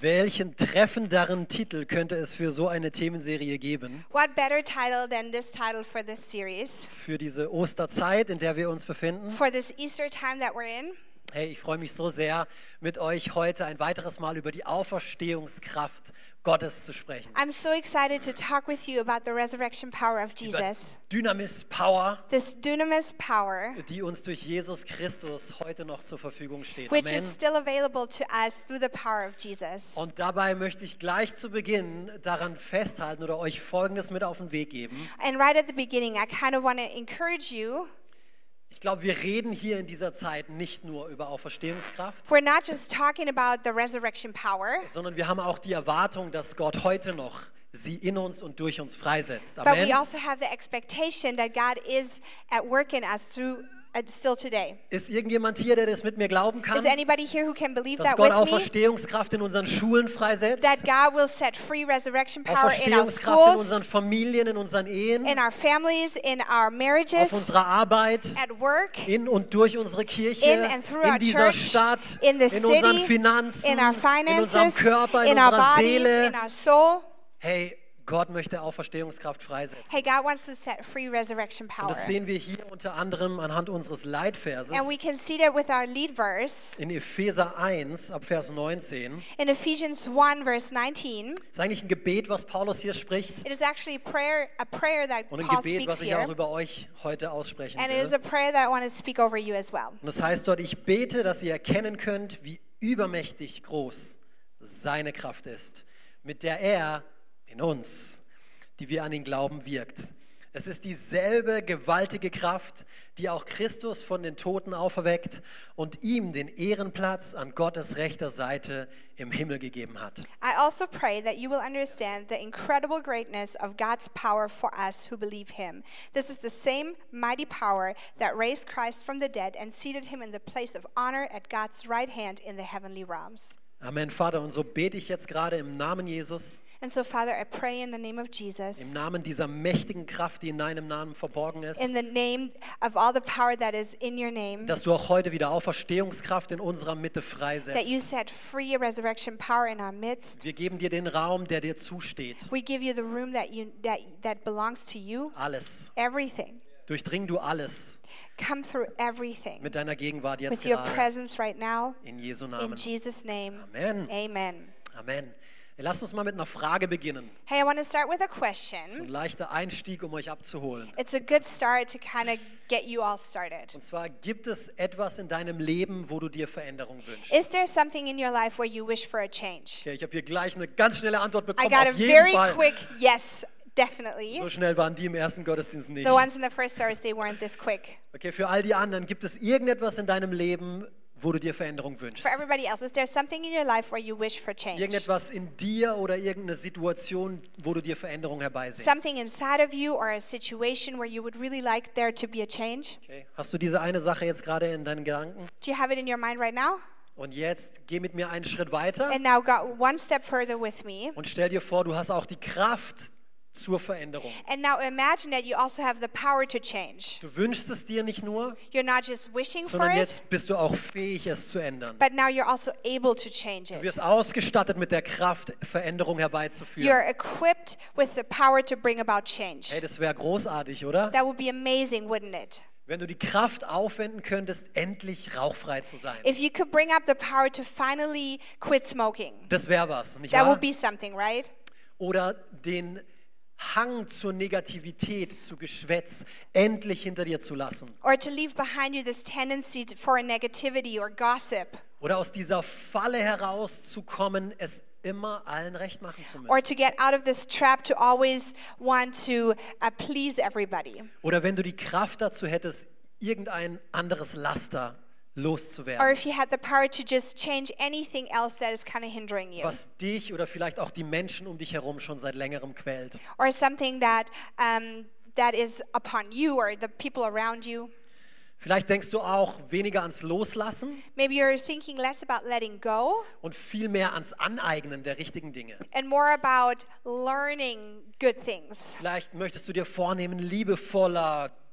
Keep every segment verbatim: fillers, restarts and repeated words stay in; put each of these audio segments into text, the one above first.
Welchen treffenderen Titel könnte es für so eine Themenserie geben? What better title than this title for this series? Für diese Osterzeit, in der wir uns befinden. For this Easter time that we're in. Hey, ich freue mich so sehr, mit euch heute ein weiteres Mal über die Auferstehungskraft Gottes zu sprechen. I'm so excited to talk with you about the resurrection power of Über Jesus. Dynamis Power, This dunamis power, die uns durch Jesus Christus heute noch zur Verfügung steht. which Amen. is still available to us through the power of Jesus. Und dabei möchte ich gleich zu Beginn daran festhalten oder euch Folgendes mit auf den Weg geben. And right at the beginning, I kind of want to encourage you. Ich glaube, wir reden hier in dieser Zeit nicht nur über Auferstehungskraft, We're not just talking about the resurrection power, sondern wir haben auch die Erwartung, dass Gott heute noch sie in uns und durch uns freisetzt. but Amen. we also have the expectation that God is at work in us through uh, still today. Ist irgendjemand hier, der das mit mir glauben Is kann, anybody here who can believe dass that Gott with me? Auferstehungskraft in unseren Schulen freisetzt? That God will set free resurrection power in our Auferstehungskraft in schools, unseren Familien, in unseren Ehen, in our families, in our auf marriages, unserer Arbeit, at work, in und durch unsere Kirche, in and through in our dieser church, Stadt, in the in unseren city, Finanzen, in our in unserem finances, Körper, in in our unserer bodies, Seele. in our soul. Hey, Gott möchte Auferstehungskraft freisetzen. Hey, God wants to set free resurrection Und power. das sehen wir hier unter anderem anhand unseres Leitverses And we can see that with our lead verse in Epheser eins ab Vers neunzehn. in Ephesians one verse nineteen. Das ist eigentlich ein Gebet, was Paulus hier spricht, It is actually prayer, a prayer that und ein Paul Gebet, speaks was ich auch here. über euch heute aussprechen And it is will. a prayer that I want to speak over you as well. Und das heißt dort: Ich bete, dass ihr erkennen könnt, wie übermächtig groß seine Kraft ist, mit der er in uns, die wir an ihn glauben, wirkt. Es ist dieselbe gewaltige Kraft, die auch Christus von den Toten auferweckt und ihm den Ehrenplatz an Gottes rechter Seite im Himmel gegeben hat. I also pray that you will understand the incredible greatness of God's power for us who believe him. This is the same mighty power that raised Christ from the dead and seated him in the place of honor at God's right hand in the heavenly realms. Amen, Vater. Und so bete ich jetzt gerade im Namen Jesus, And so, Father, I pray in the name of Jesus, im Namen dieser mächtigen Kraft, die in deinem Namen verborgen ist, in the name of all the power that is in your name, dass du auch heute wieder Auferstehungskraft in unserer Mitte that you freisetzt. set free resurrection power in our midst. Wir geben dir den Raum, der dir zusteht. We give you the room that you that that belongs to you. Alles. Everything. Durchdring du alles Come through everything mit deiner Gegenwart jetzt with your gerade. presence right now. In Jesu In Namen. Jesus' name. Amen. Amen. Amen. Lass uns mal mit einer Frage beginnen. Hey, I want to start with a So ein question. leichter Einstieg, um euch abzuholen. It's a good start to kind of get you all started. Und zwar: Gibt es etwas in deinem Leben, wo du dir Veränderung wünschst? Is there something in your life where you wish for a change? Okay, ich habe hier gleich eine ganz schnelle Antwort I bekommen. got a Auf jeden very Fall. quick yes, definitely. So schnell waren die im ersten Gottesdienst nicht. The ones in the first service, they weren't this quick. Okay, für all die anderen: Gibt es irgendetwas in deinem Leben, wo du dir Veränderung wünschst? For everybody else, is there something in your life where you wish for change? Irgendetwas in dir oder irgendeine Situation, wo du dir Veränderung herbeisehnst? Something inside of you or a situation where you would really like there to be a change? Okay. Hast du diese eine Sache jetzt gerade in deinen Gedanken? Do you have it in your mind right now? Und jetzt geh mit mir einen Schritt weiter And now go one step further with me. und stell dir vor, du hast auch die Kraft zur Veränderung. And now imagine that you also have the power to change. Du wünschst es dir nicht nur, You're not just wishing for sondern it, jetzt bist du auch fähig, es zu ändern. but now you're also able to change Du it. wirst ausgestattet mit der Kraft, Veränderung herbeizuführen. You're equipped with the power to bring about change. Hey, das wäre großartig, oder? That would be amazing, wouldn't it? Wenn du die Kraft aufwenden könntest, endlich rauchfrei zu sein. If you could bring up the power to finally quit smoking, Das wäre was, nicht that wahr? would be something, right? Oder den Hang zur Negativität, zu Geschwätz, endlich hinter dir zu lassen. Or to leave behind you this tendency to- for negativity or gossip. Oder aus dieser Falle herauszukommen, es immer allen recht machen zu Or müssen. to get out of this trap to always want to uh, please everybody. Oder wenn du die Kraft dazu hättest, irgendein anderes Laster Or loszuwerden, if you had the power to just change anything else that is kind of hindering you. was dich oder vielleicht auch die Menschen um dich herum schon seit längerem quält. Or something that um, that is upon you or the people around you. Vielleicht denkst du auch weniger ans Loslassen Maybe you're thinking less about letting go und viel mehr ans Aneignen der richtigen Dinge. and more about learning good things. Vielleicht möchtest du dir vornehmen, liebevoller,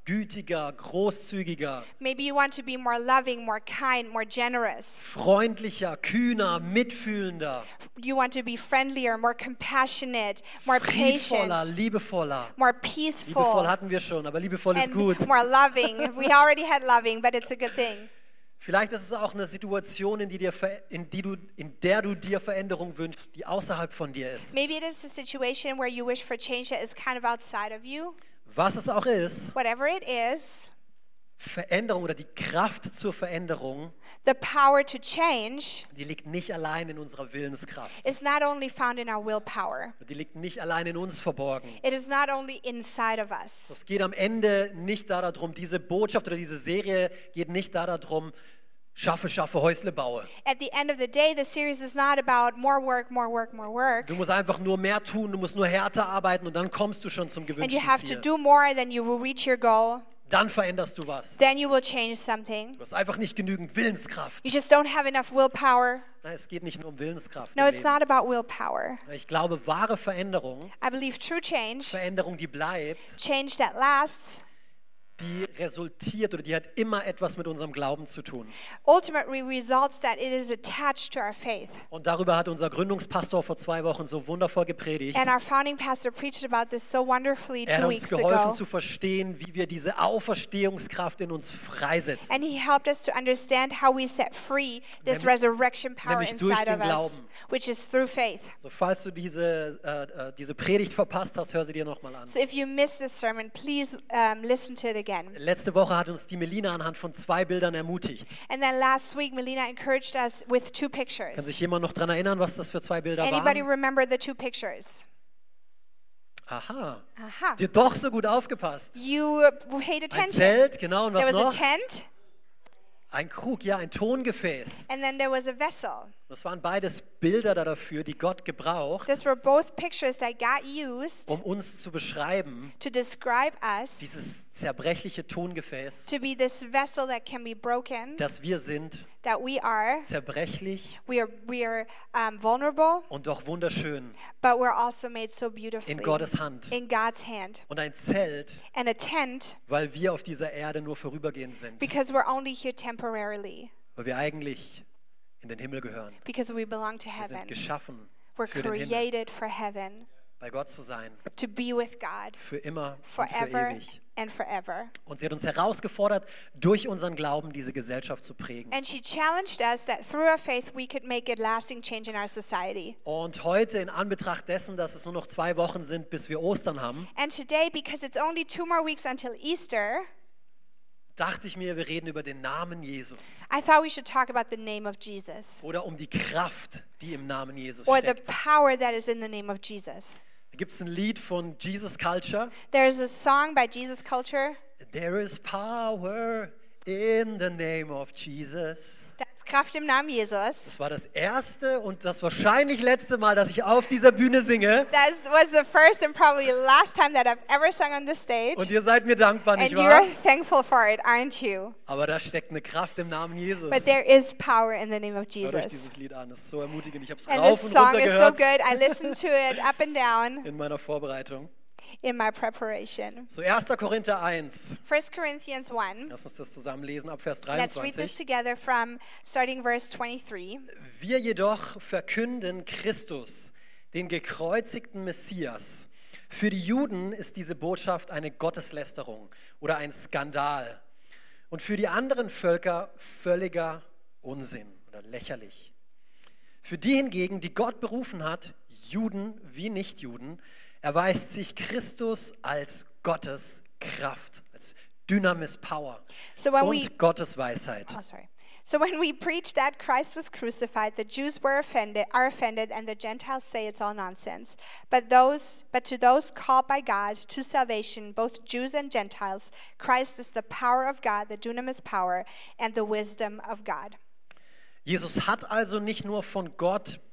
gütiger, großzügiger, Maybe you want to be more loving, more kind, more generous. freundlicher, kühner, mitfühlender, You want to be friendlier, more compassionate, more friedvoller, patient, liebevoller. more Liebevoll peaceful, hatten wir schon, aber liebevoll ist and gut. more loving. We already had loving, but it's a good thing. Vielleicht ist es auch eine Situation, in, die dir, ver- in, die du, in der du dir Veränderung wünschst, die außerhalb von dir ist. Maybe it is a situation where you wish for change that is kind of outside of you. Was es auch ist, Whatever it is, Veränderung oder die Kraft zur Veränderung, the power to change die liegt nicht allein in unserer Willenskraft. is not only found in our willpower. Die liegt nicht allein in uns verborgen. It is not only inside of us. Es geht am Ende nicht darum, diese Botschaft oder diese Serie geht nicht darum, schaffe, schaffe, Häusle baue. At the end of the day, the series is not about more work, more work, more work. Du musst einfach nur mehr tun, du musst nur härter arbeiten und dann kommst du schon zum And you gewünschten have to Ziel. do more, then you will reach your goal. Dann veränderst du was. Then you will change something. Du hast einfach nicht genügend Willenskraft. You just don't have enough willpower. Nein, es geht nicht nur um Willenskraft. No, im it's Leben. not about willpower. Ich glaube, wahre Veränderung, I believe true change, Veränderung, die bleibt, change that lasts, die resultiert oder die hat immer etwas mit unserem Glauben zu tun. ultimately results that it is attached to our faith. Und darüber hat unser Gründungspastor vor zwei Wochen so wundervoll gepredigt. And our founding pastor preached about this so wonderfully Er hat two uns weeks geholfen ago. zu verstehen, wie wir diese Auferstehungskraft in uns freisetzen. And he helped us to understand how we set free this Nämlich- resurrection power nämlich durch inside den of us, Glauben. which is through faith. So, falls du diese, äh, äh, diese Predigt verpasst hast, hör sie dir nochmal an. So if you missed this sermon, please um, listen to it again. Letzte Woche hat uns die Melina anhand von zwei Bildern ermutigt. And then last week, Melina encouraged us with two Kann pictures. sich jemand noch daran erinnern, was das für zwei Bilder Anybody waren? remember the two pictures? Aha, Aha. dir doch so gut aufgepasst. You paid Ein attention. Zelt, genau, und was There was a noch? tent, Ein Krug, ja, ein Tongefäß. and then there was a vessel. Das waren beides Bilder da dafür, die Gott gebraucht, Those were both pictures that God used um uns zu beschreiben, to describe us dieses zerbrechliche Tongefäß, to be this vessel that can be broken, dass wir sind, that we are. zerbrechlich We are we are um, vulnerable, und doch wunderschön but we're also made so beautifully in Gottes Hand. in God's hand. Und ein Zelt, And a tent, weil wir auf dieser Erde nur vorübergehend sind, because we're only here temporarily, weil wir eigentlich in den Himmel gehören. because we belong to Wir sind heaven. geschaffen We're für den Himmel, created for heaven, bei Gott zu sein, to be with God für immer und für forever ewig. and forever. Und sie hat uns herausgefordert, durch unseren Glauben diese Gesellschaft zu prägen. And she challenged us that through our faith we could make a lasting change in our society. Und heute, in Anbetracht dessen, dass es nur noch zwei Wochen sind, bis wir Ostern haben, And today, because it's only two more weeks until Easter, dachte ich mir, wir reden über den Namen Jesus I thought we should talk about the name of Jesus, oder um die Kraft, die im Namen Jesus or the steckt. power that is in the name of Jesus. Da gibt es ein Lied von Jesus Culture. There's a song by Jesus Culture. There is power in the name of Jesus. That's Kraft im Namen Jesus. Das war das erste und das wahrscheinlich letzte Mal, dass ich auf dieser Bühne singe. That was the first and probably last time that I've ever sung on the stage. Und ihr seid mir dankbar, And nicht wahr? you're thankful for it, aren't you? Aber da steckt eine Kraft im Namen Jesus. But there is power in the name of Hört euch Jesus. dieses Lied an, das ist so ermutigend. Ich habe es And rauf this und song runter is so gehört good. I listened to it up and down in meiner Vorbereitung. in my preparation. So erster Korinther eins. First Corinthians one. Lass uns das zusammen lesen ab Vers Let's read this dreiundzwanzig. together from starting verse twenty-three. Wir jedoch verkünden Christus, den gekreuzigten Messias. Für die Juden ist diese Botschaft eine Gotteslästerung oder ein Skandal. Und für die anderen Völker völliger Unsinn oder lächerlich. Für die hingegen, die Gott berufen hat, Juden wie Nichtjuden, erweist sich Christus als Gottes Kraft, als Dynamis Power So when we und Gottes Weisheit. Oh, sorry. So when we preach that Christ was crucified, the Jews were offended, are offended, and the Gentiles say it's all nonsense. But those, but to those called by God to salvation, both Jews and Gentiles, Christ is the power of God, the dunamis power, and the wisdom of God. Jesus hat also nicht nur von Gott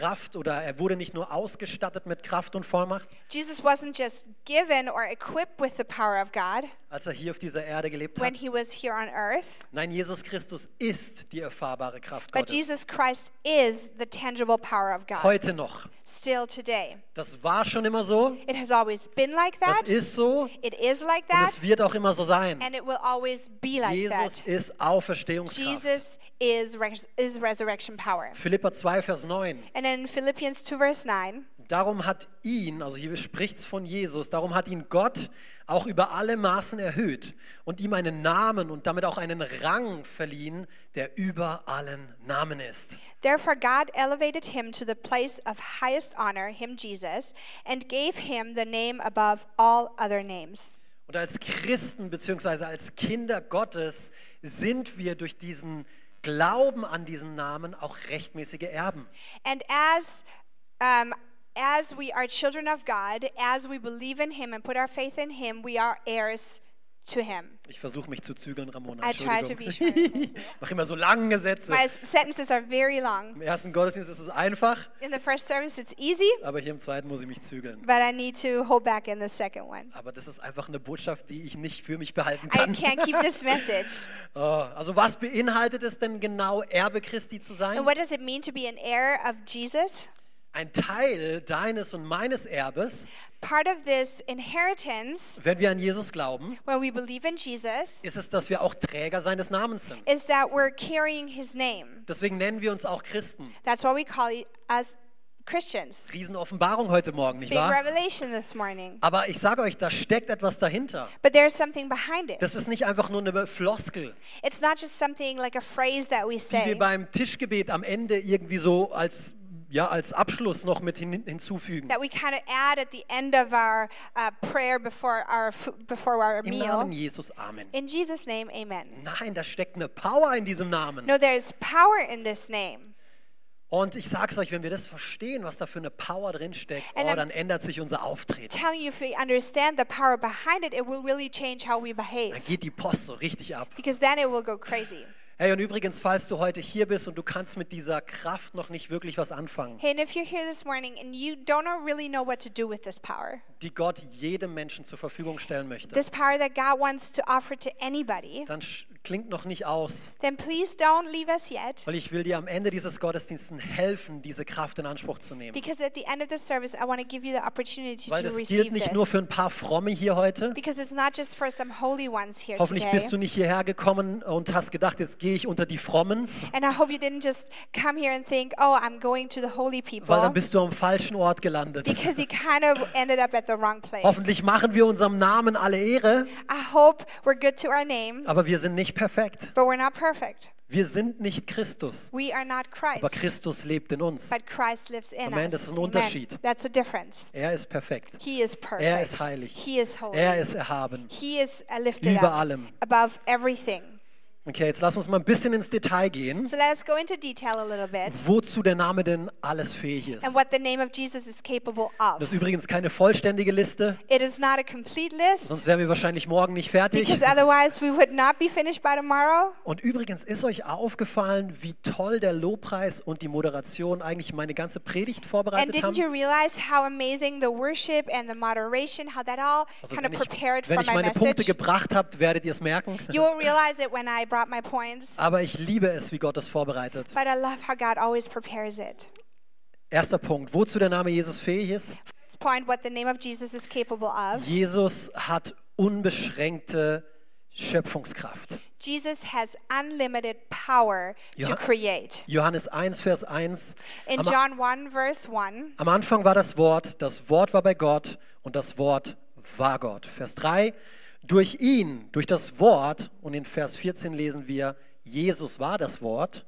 Kraft oder er wurde nicht nur ausgestattet mit Kraft und Vollmacht, Jesus wasn't just given or equipped with the power of God als er hier auf dieser Erde gelebt when hat. he was here on earth, Nein, Jesus Christus ist die erfahrbare Kraft but Gottes. Jesus Christ is the tangible power of God. Heute noch. Still today. Das war schon immer so. It has always been like Das that. ist so. It is like Und that. es wird auch immer so sein. And it will always be like Jesus that. ist Auferstehungskraft. Jesus is, res- is resurrection power. Philipper zwei, Vers neun. And in Philippians two verse nine, Darum hat ihn, also hier spricht es von Jesus, darum hat ihn Gott auch über alle Maßen erhöht und ihm einen Namen und damit auch einen Rang verliehen, der über allen Namen ist. therefore God elevated him to the place of highest honor, him Jesus, and gave him the name above all other names. Und als Christen bzw. als Kinder Gottes sind wir durch diesen Glauben an diesen Namen auch rechtmäßige Erben. And as um, as we are children of God, as we believe in him and put our faith in him, we are heirs to him. Ich versuche mich zu zügeln, Ramona. I try to be short. Entschuldigung. Ich mache immer so lange Sätze. My sentences are very long. Im ersten Gottesdienst ist es einfach, In the first service, it's easy, aber hier im zweiten muss ich mich zügeln. but I need to hold back in the second one. Aber das ist einfach eine Botschaft, die ich nicht für mich behalten I kann. can't keep this message. Oh, also was beinhaltet es denn genau, Erbe Christi zu sein? And what does it mean to be an heir of Jesus? Ein Teil deines und meines Erbes, Part of this inheritance, wenn wir an Jesus glauben, when we believe in Jesus, ist es, dass wir auch Träger seines Namens sind. is that we're carrying his name. Deswegen nennen wir uns auch Christen. That's why we call it as Christians. Riesenoffenbarung heute Morgen, nicht Big wahr? revelation this morning. Aber ich sage euch, da steckt etwas dahinter. But there's something behind it. Das ist nicht einfach nur eine Floskel, It's not just something like a phrase that we die wir say, beim Tischgebet am Ende irgendwie so als, ja, als Abschluss noch mit hin, hinzufügen. that we kind of add at the end of our uh, prayer before our fu- before our Im meal. Namen Jesus, Amen. In Jesus' name, amen. Nein, da steckt eine Power in diesem Namen. No, there's power in this name. Und ich sag's euch, wenn wir das verstehen, was da für eine Power drin steckt, And oh, I'm- dann ändert sich unser Auftreten. Telling you, if we understand the power behind it, it will really change how we behave. Dann geht die Post so richtig ab. Because then it will go crazy. Hey, und übrigens, falls du heute hier bist und du kannst mit dieser Kraft noch nicht wirklich was anfangen, Hey, and if you're here this morning and you don't know- really know what to do with this power, die Gott jedem Menschen zur Verfügung stellen möchte, this power that God wants to offer to anybody, dann sch- klingt noch nicht aus, then please don't leave us yet. weil ich will dir am Ende dieses Gottesdienstes helfen, diese Kraft in Anspruch zu nehmen. Because at the end of the service, I want to give you the opportunity Weil to das receive gilt nicht this. nur für ein paar Fromme hier heute. Because it's not just for some holy ones here Hoffentlich today. bist du nicht hierher gekommen und hast gedacht, jetzt gehe ich unter die Frommen, And I hope you didn't just come here and think, oh, I'm going to the holy weil people. dann bist du am falschen Ort gelandet. Because you kind of ended up at the wrong place. Hoffentlich machen wir unserem Namen alle Ehre, I hope we're good to our name, aber wir sind nicht perfekt. but we're not perfect. Wir sind nicht Christus, We are not Christ, aber Christus lebt in uns. but Christ lives in Amen, us. das ist ein Amen. Unterschied. That's a difference. Er ist perfekt. He is perfect. Er ist heilig. He is holy. Er ist erhaben. He is uh, lifted Über up allem. above everything. Okay, jetzt lass uns mal ein bisschen ins Detail gehen, So let us go into detail a little bit wozu der Name denn alles fähig ist. and what the name of Jesus is capable of. Das ist übrigens keine vollständige Liste, It is not a complete list, sonst wären wir wahrscheinlich morgen nicht fertig. because otherwise we would not be finished by tomorrow. Und übrigens ist euch aufgefallen, wie toll der Lobpreis und die Moderation eigentlich meine ganze Predigt And vorbereitet didn't haben. you realize how amazing the worship and the moderation, how that all Also kind wenn of ich, prepared wenn for ich my meine Punkte message? gebracht habe, werdet ihr es merken. You will realize it when I brought my points, Aber ich liebe es, wie Gott es vorbereitet. but I love how God always prepares it. Erster Punkt, wozu der Name Jesus fähig ist. First point, what the name of Jesus is capable of. Jesus hat unbeschränkte Schöpfungskraft. Jesus has unlimited power to Johann- create. Johannes eins, Vers eins. In Am, John one, verse one, am Anfang war das Wort, das Wort war bei Gott und das Wort war Gott. Vers drei, durch ihn, durch das Wort, und in Vers vierzehn lesen wir, Jesus war das Wort,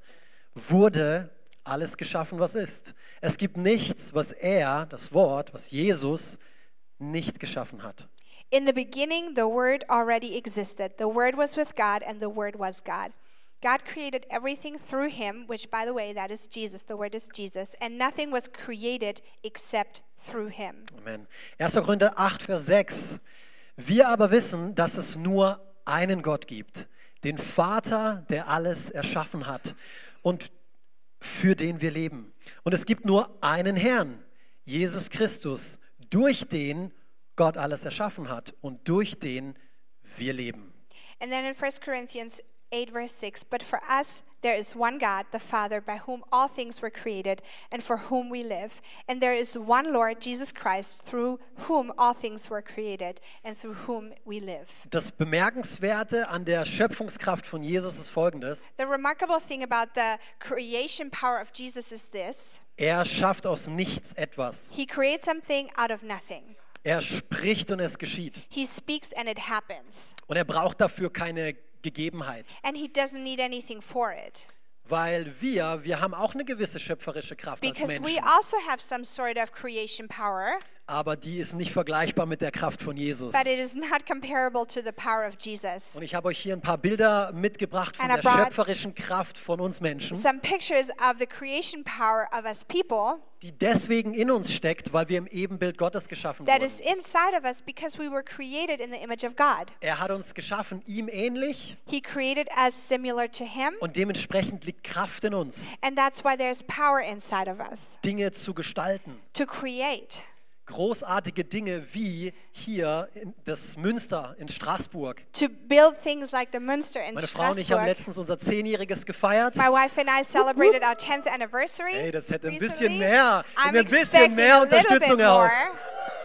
wurde alles geschaffen, was ist. Es gibt nichts, was er, das Wort, was Jesus nicht geschaffen hat. in the beginning, the Word already existed. The Word was with God, and the Word was God. God created everything through him, which, by the way, that is Jesus. The Word is Jesus. And nothing was created except through him. Amen. erster Korinther acht, Vers sechs. Wir aber wissen, dass es nur einen Gott gibt, den Vater, der alles erschaffen hat und für den wir leben. Und es gibt nur einen Herrn, Jesus Christus, durch den Gott alles erschaffen hat und durch den wir leben. And then in First Corinthians eight verse six, but for us there is one God, the Father, by whom all things were created and for whom we live. And there is one Lord, Jesus Christ, through whom all things were created and through whom we live. Das Bemerkenswerte an der Schöpfungskraft von Jesus ist Folgendes. The remarkable thing about the creation power of Jesus is this. Er schafft aus nichts etwas. He creates something out of nothing. Er spricht und es geschieht. He speaks and it happens. Und er braucht dafür keine Gegebenheit. And he doesn't need anything for it. Weil wir, wir haben auch eine gewisse schöpferische Kraft als Because we Menschen. also have some sort of creation power, Aber die ist nicht vergleichbar mit der Kraft von Jesus. but it is not comparable to the power of Jesus. Und ich habe euch hier ein paar Bilder mitgebracht von And I der brought schöpferischen Kraft von uns Menschen, Some pictures of the creation power of us people die deswegen in uns steckt, weil wir im Ebenbild Gottes geschaffen that is wurden. inside of us because we were created in the image of God. Er hat uns geschaffen, ihm ähnlich, He created us similar to him, und dementsprechend liegt Kraft in uns, and that's why there's power inside of us Dinge zu gestalten. to create. Großartige Dinge wie hier in das Münster in Straßburg. To build things like the Münster in Meine Frau und ich haben Strasbourg. letztens unser Zehnjähriges gefeiert. My wife and I celebrated our tenth anniversary. Hey, das hätte ein recently. bisschen mehr, I'm ein bisschen expecting mehr a little Unterstützung bit more. erhofft.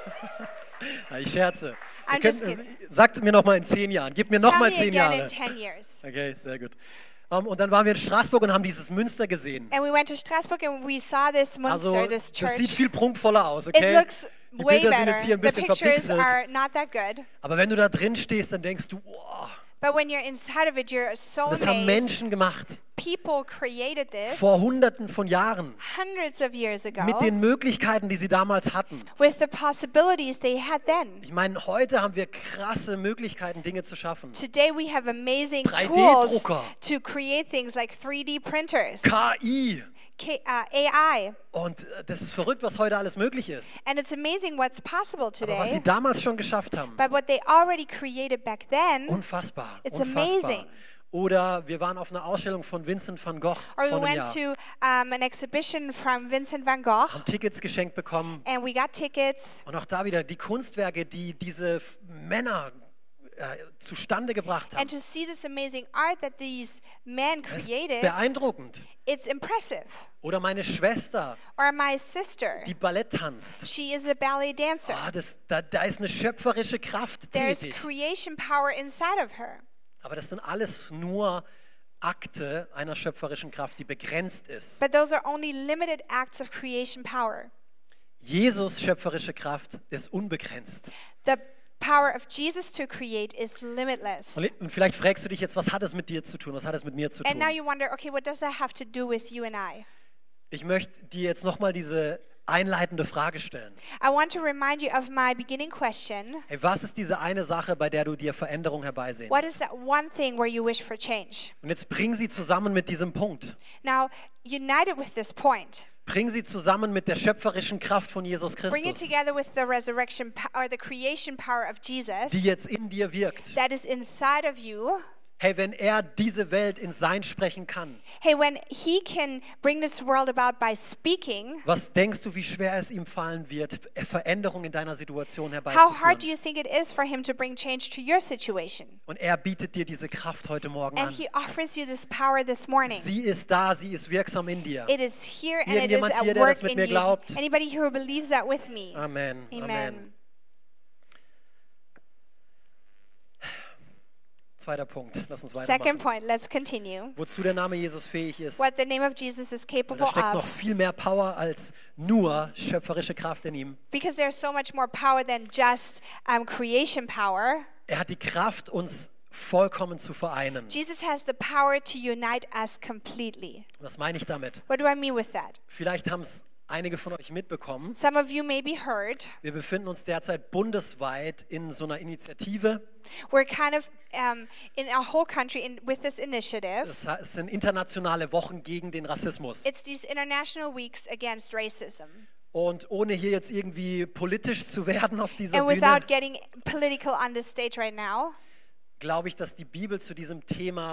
Ja, ich scherze. Ihr I'm just könnt, kidding. sagt mir noch mal in zehn Jahren. Gib mir Tell noch mal me zehn again Jahre. in ten years. Okay, sehr gut. Um, und dann waren wir in Straßburg und haben dieses Münster gesehen. And we went to Strasbourg and we saw this Münster, Also this das sieht church. viel prunkvoller aus, It okay? looks Die way Bilder sind better. jetzt hier ein The bisschen pictures verpixelt. are not that good. Aber wenn du da drin stehst, dann denkst du, oh, But when you're inside of it, you're so das haben amazed. Menschen gemacht. People created this Vor hunderten von Jahren. hundreds of years ago Mit den Möglichkeiten, die sie damals hatten. with the possibilities they had then. Ich meine, heute haben wir krasse Möglichkeiten, Dinge zu schaffen. Today we have amazing drei D tools Drucker. to create things like three D printers, K I. K, uh, A I. Und äh, das ist verrückt, was heute alles möglich ist. And it's amazing what's possible Aber was sie today. damals schon geschafft haben, But what they already created back then, unfassbar, It's unfassbar. amazing. Oder wir waren auf einer Ausstellung von Vincent van Gogh or we vor einem went Jahr, to um, an exhibition from Vincent van Gogh, haben Tickets geschenkt bekommen. and we got tickets. Und auch da wieder die Kunstwerke, die diese F- Männer äh, zustande gebracht haben. And to see this amazing art that these men Das ist created, beeindruckend. it's impressive. Oder meine Schwester, Or my sister, die Ballett tanzt. she is a ballet dancer. Ah, das, da, da ist eine schöpferische Kraft There's tätig. creation power inside of her. Aber das sind alles nur Akte einer schöpferischen Kraft, die begrenzt ist. But those are only limited acts of creation power. Jesus' schöpferische Kraft ist unbegrenzt. The power of Jesus to create is limitless. Und vielleicht fragst du dich jetzt, was hat es mit dir zu tun? Was hat es mit mir zu And tun? now you wonder, okay, what does that have to do with you and I? Ich möchte dir jetzt nochmal diese einleitende Frage stellen. I want to remind you of my beginning question. Hey, was ist diese eine Sache, bei der du dir Veränderung herbeisehnst? What is that one thing where you wish for change? Und jetzt bring sie zusammen mit diesem Punkt. Now, united with this point, Bring sie zusammen mit der schöpferischen Kraft von Jesus bring it Christus, together with the resurrection po- or the creation power of Jesus die jetzt in dir wirkt. that is inside of you. Hey, wenn er diese Welt ins Sein sprechen kann, Hey, when he can bring this world about by speaking, was denkst du, wie schwer es ihm fallen wird, Veränderung in deiner Situation how hard do herbeizuführen? you think it is for him to bring change to your situation? Und er bietet dir diese Kraft heute Morgen And an. he offers you this power this morning. Sie ist da, sie ist wirksam in dir. It is here and it is Irgendjemand at hier, der das work mit in mir you. glaubt? Anybody here who believes that with me? Amen, Amen. Amen. Zweiter Punkt, lass uns Second weitermachen. point, let's continue. Wozu der Name Jesus fähig ist. What the name of Jesus is Und capable da steckt noch of. viel mehr Power als nur schöpferische Kraft in ihm. Because there's so much more power than just um, creation power. Er hat die Kraft, uns vollkommen zu vereinen. Jesus has the power to unite us completely. Was meine ich damit? What do I mean with that? Vielleicht haben es einige von euch mitbekommen. Some of you maybe heard. Wir befinden uns derzeit bundesweit in so einer Initiative. We're kind of um, in our whole country in, with this initiative. Das es sind internationale Wochen gegen den Rassismus. It's these international weeks against racism. Und ohne hier jetzt irgendwie politisch zu werden auf dieser And Bühne, without getting political on this stage right now, glaube ich, dass die Bibel zu diesem Thema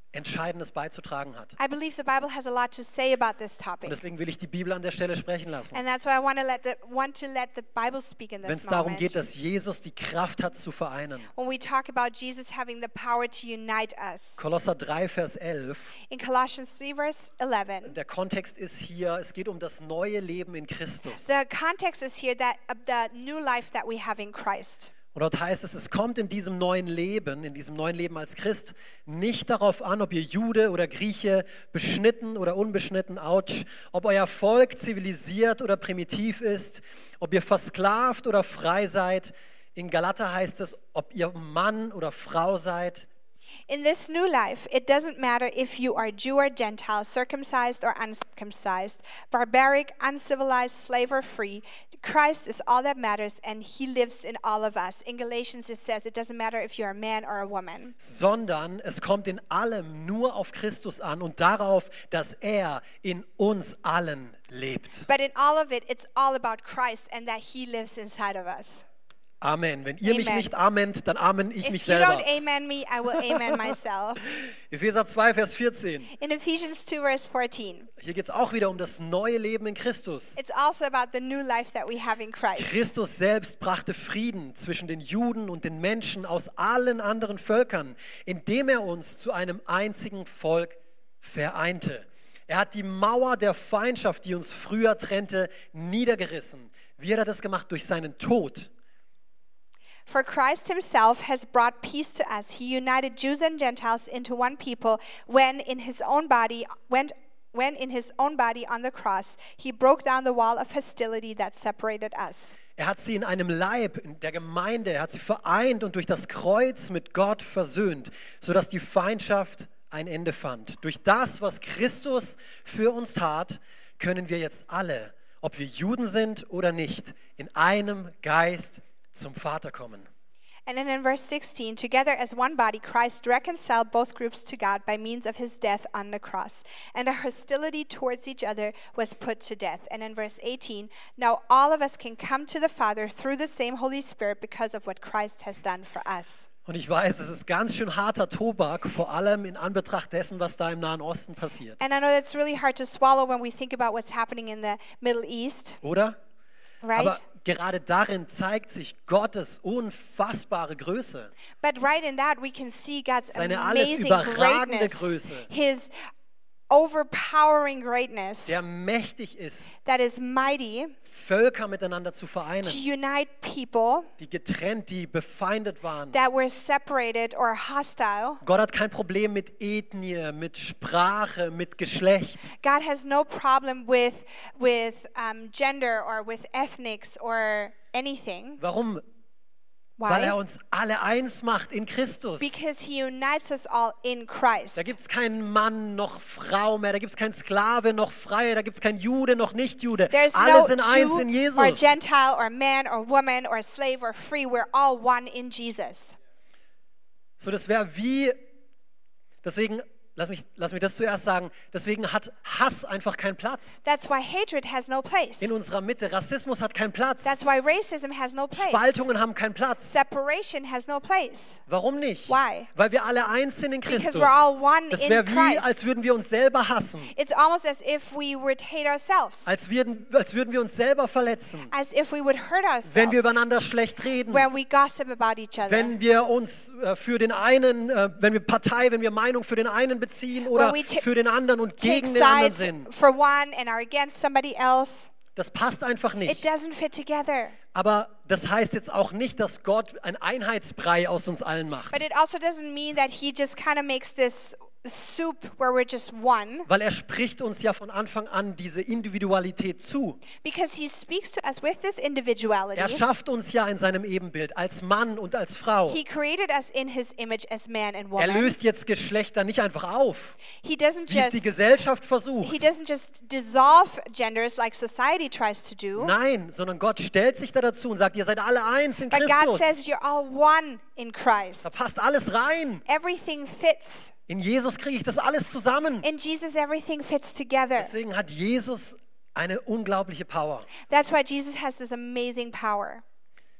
Entscheidendes beizutragen hat. I believe the Bible has a lot to say about this Und topic. deswegen will ich die Bibel an der Stelle sprechen lassen. And that's why I want to let the want to let the Bible speak in Wenn this es darum moment. geht, dass Jesus die Kraft hat zu vereinen. When we talk about Jesus having the power to unite us. Kolosser drei, Vers elf. In Colossians three verse eleven. Der Kontext ist hier, es geht um das neue Leben in Christus. The context is here that of the new life that we have in Christ. Und dort heißt es, es kommt in diesem neuen Leben, in diesem neuen Leben als Christ, nicht darauf an, ob ihr Jude oder Grieche, beschnitten oder unbeschnitten, ouch, ob euer Volk zivilisiert oder primitiv ist, ob ihr versklavt oder frei seid. In Galater heißt es, ob ihr Mann oder Frau seid. In this new life, it doesn't matter if you are Jew or Gentile, circumcised or uncircumcised, barbaric, uncivilized, slave or free. Christ is all that matters, and he lives in all of us. In Galatians, it says it doesn't matter if you're a man or a woman. Sondern es kommt in allem nur auf Christus an und darauf, dass er in uns allen lebt. But in all of it, it's all about Christ and that he lives inside of us. Amen. Wenn ihr mich Amen. nicht ament, dann amen ich If mich you selber. don't amen me, I will amen myself. Epheser zwei, Vers vierzehn. In Ephesians two, verse fourteen, Hier geht es auch wieder um das neue Leben in Christus. it's also about the new life that we have in Christ. Christus selbst brachte Frieden zwischen den Juden und den Menschen aus allen anderen Völkern, indem er uns zu einem einzigen Volk vereinte. Er hat die Mauer der Feindschaft, die uns früher trennte, niedergerissen. Wie hat er das gemacht? Durch seinen Tod. For Christ himself has brought peace to us. He united Jews and Gentiles into one people when in his own body went when in his own body on the cross he broke down the wall of hostility that separated us. Er hat sie in einem Leib, in der Gemeinde, er hat sie vereint und durch das Kreuz mit Gott versöhnt, sodass die Feindschaft ein Ende fand. Durch das, was Christus für uns tat, können wir jetzt alle, ob wir Juden sind oder nicht, in einem Geist zum Vater kommen. And then in verse sixteen, together as one body, Christ reconciled both groups to God by means of his death on the cross. And our hostility towards each other was put to death. And in verse eighteen, now all of us can come to the Father through the same Holy Spirit because of what Christ has done for us. Und ich weiß, es ist ganz schön harter Tobak, vor allem in Anbetracht dessen, was da im Nahen Osten passiert. And I know that's really hard to swallow when we think about what's happening in the Middle East, Oder? right? Aber gerade darin zeigt sich Gottes unfassbare Größe. But right in that we can see God's Seine alles amazing überragende greatness, Größe. his overpowering greatness Der mächtig ist, that is mighty Völker miteinander zu to vereinen, unite people die getrennt, die befeindet waren. that were separated or hostile. Gott hat kein Problem mit Ethnie, mit Sprache, mit Geschlecht. God has no problem with with um, gender or with ethnics or anything. Warum? Weil er Why? uns alle eins macht in Christus. Because he unites us all in Christ. Da gibt es keinen Mann noch Frau mehr, da gibt es keinen Sklave noch Freie, da gibt es keinen Jude noch Nicht-Jude. There's Alle no sind eins in Jew or Jesus. Gentile or man or woman or slave or free. We're all one in Jesus. So, das wäre wie, deswegen, lass mich, lass mich das zuerst sagen, deswegen hat Hass einfach keinen Platz. That's why hatred has no place. In unserer Mitte, Rassismus hat keinen Platz. That's why racism has no place. Spaltungen haben keinen Platz. Separation has no place. Warum nicht? Why? Weil wir alle eins sind in Christus. we're all one Das in wäre wie, Christ. als würden wir uns selber hassen. It's almost as if we would hate ourselves. Als würden, als würden wir uns selber verletzen. As if we would hurt ourselves. Wenn wir übereinander schlecht reden. when we gossip about each other. Wenn wir uns äh, für den einen, äh, wenn wir Partei, wenn wir Meinung für den einen beziehen oder When we ta- für den anderen und Take gegen den anderen sides sind. for one and are against somebody else. Das passt einfach It nicht. doesn't fit together. Aber das heißt jetzt auch nicht, dass Gott ein Einheitsbrei aus uns allen macht. But it also doesn't mean that he just kind of makes this soup where we're just one. Weil er spricht uns ja von Anfang an diese Individualität zu. Because he speaks to us with this individuality. Er schafft uns ja in seinem Ebenbild als Mann und als Frau. He created us in his image as man and Er woman. löst jetzt Geschlechter nicht einfach auf, He doesn't wie es just die Gesellschaft he versucht. doesn't just dissolve genders like society tries to do. Nein, sondern Gott stellt sich da dazu und sagt, ihr seid alle eins in But God Christus. says you're all one in Christ. Da passt alles rein. Everything fits. In Jesus kriege ich das alles zusammen. In Jesus, everything fits together. Deswegen hat Jesus eine unglaubliche Power. That's why Jesus has this amazing power.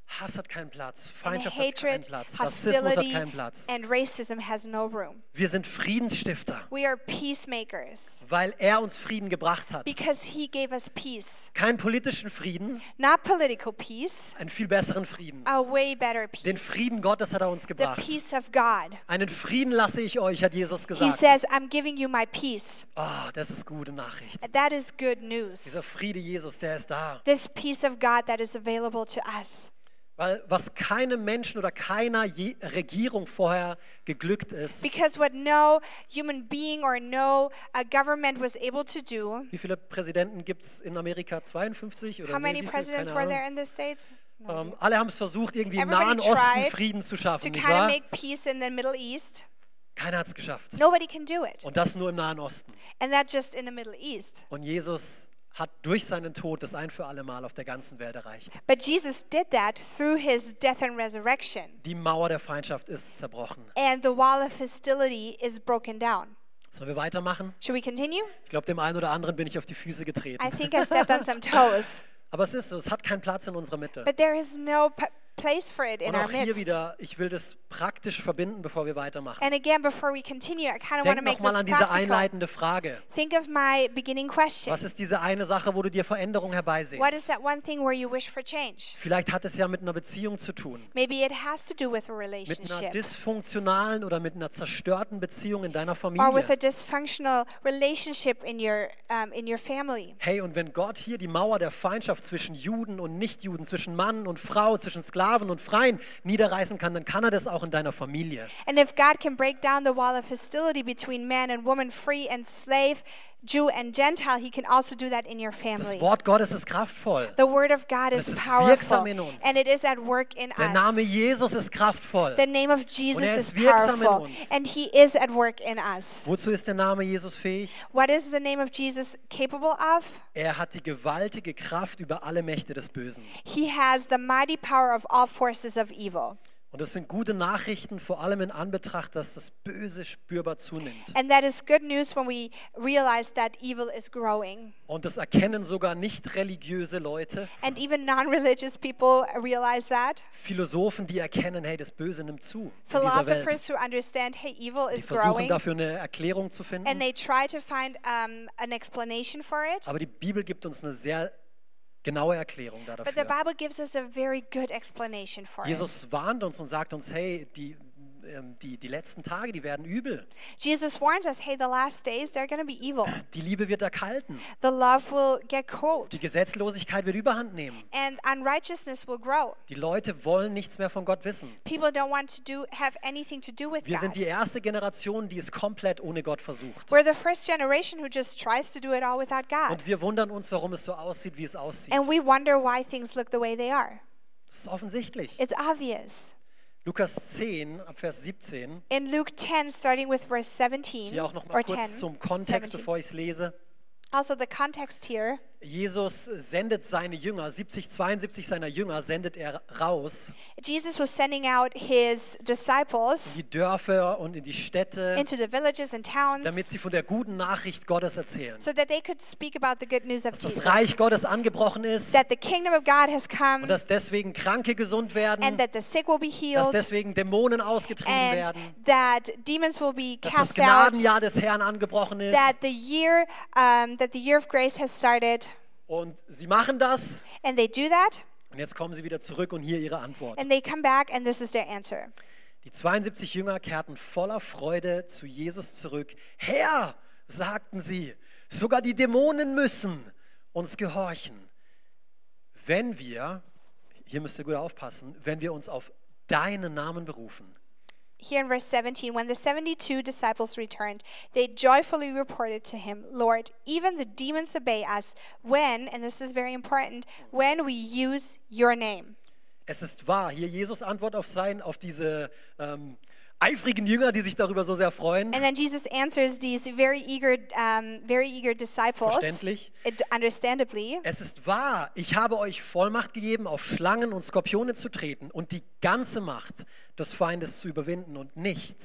Hass hat keinen Platz, And Feindschaft hat keinen hatred, Platz, Rassismus hat hostility, keinen Platz. and racism has no room. Wir sind Friedensstifter, We are peacemakers weil er uns Frieden gebracht hat. because he gave us peace. Keinen politischen Frieden, Not political peace, einen viel besseren Frieden. a way better Den peace. Frieden Gottes hat er uns The gebracht. peace of God. Einen Frieden lasse ich euch, hat Jesus He gesagt. says, I'm giving you my peace. Oh, das ist gute Nachricht. That is good news. Dieser Friede Jesus, der ist da. This peace of God that is available to us. Weil was keinem Menschen oder keiner Je- Regierung vorher geglückt ist. Because what no human being or no uh, government was able to do. Wie viele Präsidenten gibt es in Amerika? zweiundfünfzig? Oder How nee, many wie viel? presidents Keine were there Ahnung. in the States? Ähm, alle haben es versucht, irgendwie im Everybody Nahen Osten tried Frieden zu To schaffen, nicht kind of wahr? make peace in the Middle East. Keiner hat es geschafft. Nobody can do it. Und das nur im Nahen Osten. And that's just in the Middle East. Und Jesus hat durch seinen Tod das ein für alle Mal auf der ganzen Welt erreicht. But Jesus did that through his death and resurrection. Die Mauer der Feindschaft ist zerbrochen. And the wall of hostility is broken down. Sollen wir weitermachen? Should we continue? Ich glaube, dem einen oder anderen bin ich auf die Füße getreten. I think I stepped on some toes. Aber es ist so, es hat keinen Platz in unserer Mitte. But there is no p- place for it in Und our auch hier midst. wieder, ich will das praktisch verbinden, bevor wir weitermachen. And again, before we continue, I kind of want Denk to make nochmal this an diese practical. einleitende Frage. Think of my beginning question. Was ist diese eine Sache, wo du dir Veränderung What is herbeisehnst? that one thing where you wish for change? Vielleicht hat es ja mit einer Beziehung zu tun. Maybe it has to do with a Mit einer relationship dysfunktionalen oder mit einer zerstörten Beziehung in deiner or with a Familie. dysfunctional relationship in your um, in your family. Hey, und wenn Gott hier die Mauer der Feindschaft zwischen Juden und Nichtjuden, zwischen Mann und Frau, zwischen Sklaven und Freien niederreißen kann, dann kann er das auch in deiner Familie. And if God can break down the wall of hostility between man and woman, free and slave, Jew and Gentile, he can also do that in your Das family. Wort Gottes ist kraftvoll. The word of God es is ist powerful wirksam in uns. and it is at work in Der Name us. Jesus ist kraftvoll. The name of Jesus er is ist wirksam in powerful uns. and he is at work in us. Wozu ist der Name Jesus fähig? What is the name of Jesus capable of? Er hat die gewaltige Kraft über alle Mächte des Bösen. He has the mighty power of all forces of evil. Und das sind gute Nachrichten, vor allem in Anbetracht, dass das Böse spürbar zunimmt. And that is good news when we realize that evil is growing. Und das erkennen sogar nicht religiöse Leute, And even non-religious people realize that. Philosophen, die erkennen, hey, das Böse nimmt zu in dieser Welt. Philosophers who understand, hey, evil Die is versuchen growing. dafür eine Erklärung zu And finden. they try to find um, an explanation for it. Aber die Bibel gibt uns eine sehr genaue Erklärung da But the dafür. Bible gives us a very good explanation for it. Jesus warnt uns und sagt uns, hey, die, ähm, die, die letzten Tage, die werden übel. Jesus warns us, hey, the last days, they're going to be evil. Die Liebe wird erkalten. The love will get cold. Die Gesetzlosigkeit wird überhand nehmen. And unrighteousness will grow. Die Leute wollen nichts mehr von Gott wissen. People don't want to do have anything to do with Wir sind God. die erste Generation, die es komplett ohne Gott versucht. We're the first generation who just tries to do it all without God. Und wir wundern uns, warum es so aussieht, wie es aussieht. And we wonder why things look the way they are. Das ist offensichtlich. It's obvious. Lukas zehn, ab Vers siebzehn. In Luke ten, starting with verse seventeen, Hier auch noch mal or kurz ten, zum Kontext, seventeen. bevor ich es lese. Also the context here, Jesus sendet seine Jünger, siebzig, zweiundsiebzig seiner Jünger sendet er raus Jesus was sending out his disciples in die Dörfer und in die Städte, into the villages and towns damit sie von der guten Nachricht Gottes erzählen. so that they could speak about the good news of Dass das Jesus. Reich Gottes angebrochen ist That the kingdom of God has come und dass deswegen Kranke gesund werden, and that the sick will be dass healed deswegen Dämonen ausgetrieben and werden, that demons will be dass das cast out, Gnadenjahr des Herrn angebrochen ist. that the year um, that the year of grace has started, Und sie machen das and they do that, und jetzt kommen sie wieder zurück und hier ihre Antwort. and they come back, and this is their answer. Die zweiundsiebzig Jünger kehrten voller Freude zu Jesus zurück. Herr, sagten sie, sogar die Dämonen müssen uns gehorchen, wenn wir, hier müsst ihr gut aufpassen, wenn wir uns auf deinen Namen berufen. Here in verse seventeen, when the seventy-two disciples returned, they joyfully reported to him, Lord, even the demons obey us when, and this is very important, when we use your name. Es ist wahr, hier Jesus Antwort auf, sein, auf diese ähm, eifrigen Jünger, die sich darüber so sehr freuen. And then Jesus answers these very eager, um, very eager disciples, Verständlich. it- understandably. Es ist wahr, ich habe euch Vollmacht gegeben, auf Schlangen und Skorpione zu treten und die ganze Macht des Feindes zu überwinden und nichts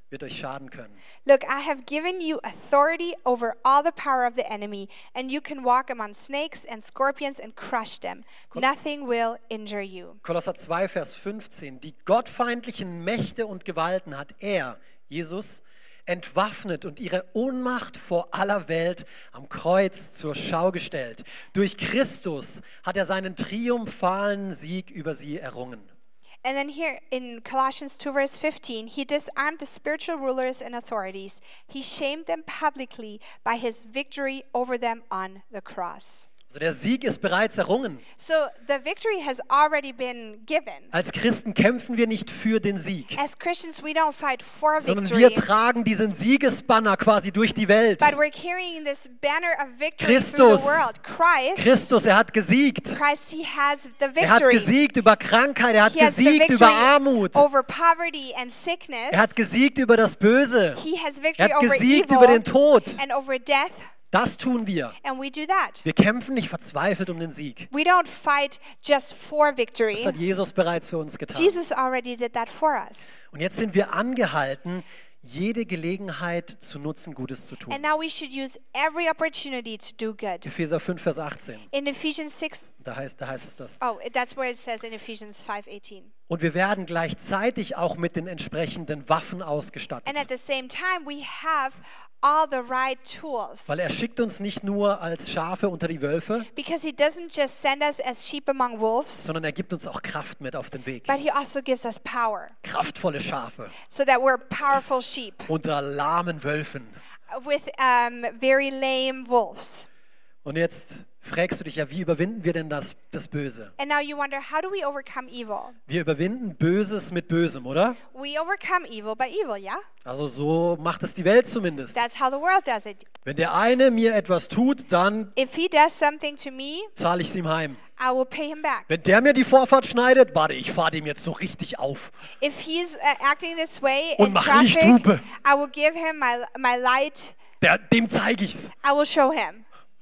wird euch schaden können. Look, I have given you authority over all the power of the enemy, and you can walk among snakes and scorpions and crush them. Nothing will injure you. Kolosser zwei, Vers fünfzehn. Die gottfeindlichen Mächte und Gewalten hat er, Jesus, entwaffnet und ihre Ohnmacht vor aller Welt am Kreuz zur Schau gestellt. Durch Christus hat er seinen triumphalen Sieg über sie errungen. And then here in Colossians two verse fifteen, he disarmed the spiritual rulers and authorities. He shamed them publicly by his victory over them on the cross. Also der Sieg ist bereits errungen. So the victory has already been given. Als Christen kämpfen wir nicht für den Sieg, As Christians, we don't fight for sondern victory, wir tragen diesen Siegesbanner quasi durch die Welt. but we're carrying this banner of victory Christus. through the world. Christ, Christus, er hat gesiegt. Christ, he has the Er hat victory. gesiegt über Krankheit, er hat He has the gesiegt über victory Armut. over poverty and sickness. Er hat gesiegt über das Böse. He has Er victory hat over gesiegt evil über den Tod. and over death, Das tun wir. and we do that. Wir kämpfen nicht verzweifelt um den Sieg. We don't fight just for victory. Das hat Jesus bereits für uns getan. Jesus already did that for us. Und jetzt sind wir angehalten, jede Gelegenheit zu nutzen, Gutes zu And tun. now we should use every opportunity to do good. Epheser fünf, Vers achtzehn. In Ephesians six, Da heißt, da heißt es das. oh, that's where it says in Ephesians five eighteen. Und wir werden gleichzeitig auch mit den entsprechenden Waffen ausgestattet. And at the same time, we have all the right tools. Weil er schickt uns nicht nur als Schafe unter die Wölfe, Because he doesn't just send us as sheep among wolves, sondern er gibt uns auch Kraft mit auf den Weg. but he also gives us power Kraftvolle Schafe so that we're powerful sheep unter lahmen Wölfen. with um, very lame wolves. Und jetzt fragst du dich ja, wie überwinden wir denn das, das Böse? And now you wonder, how do we overcome evil? Wir überwinden Böses mit Bösem, oder? We overcome evil by evil, yeah? Also so macht es die Welt zumindest. That's how the world does it. Wenn der eine mir etwas tut, dann If he does something to me, zahle ich es ihm heim. I will pay him back. Wenn der mir die Vorfahrt schneidet, warte, ich fahre dem jetzt so richtig auf. If he's uh, acting this way Und in mach traffic, Lichthupe. I will give him my, my light. Der, dem zeige ich's. I will show him.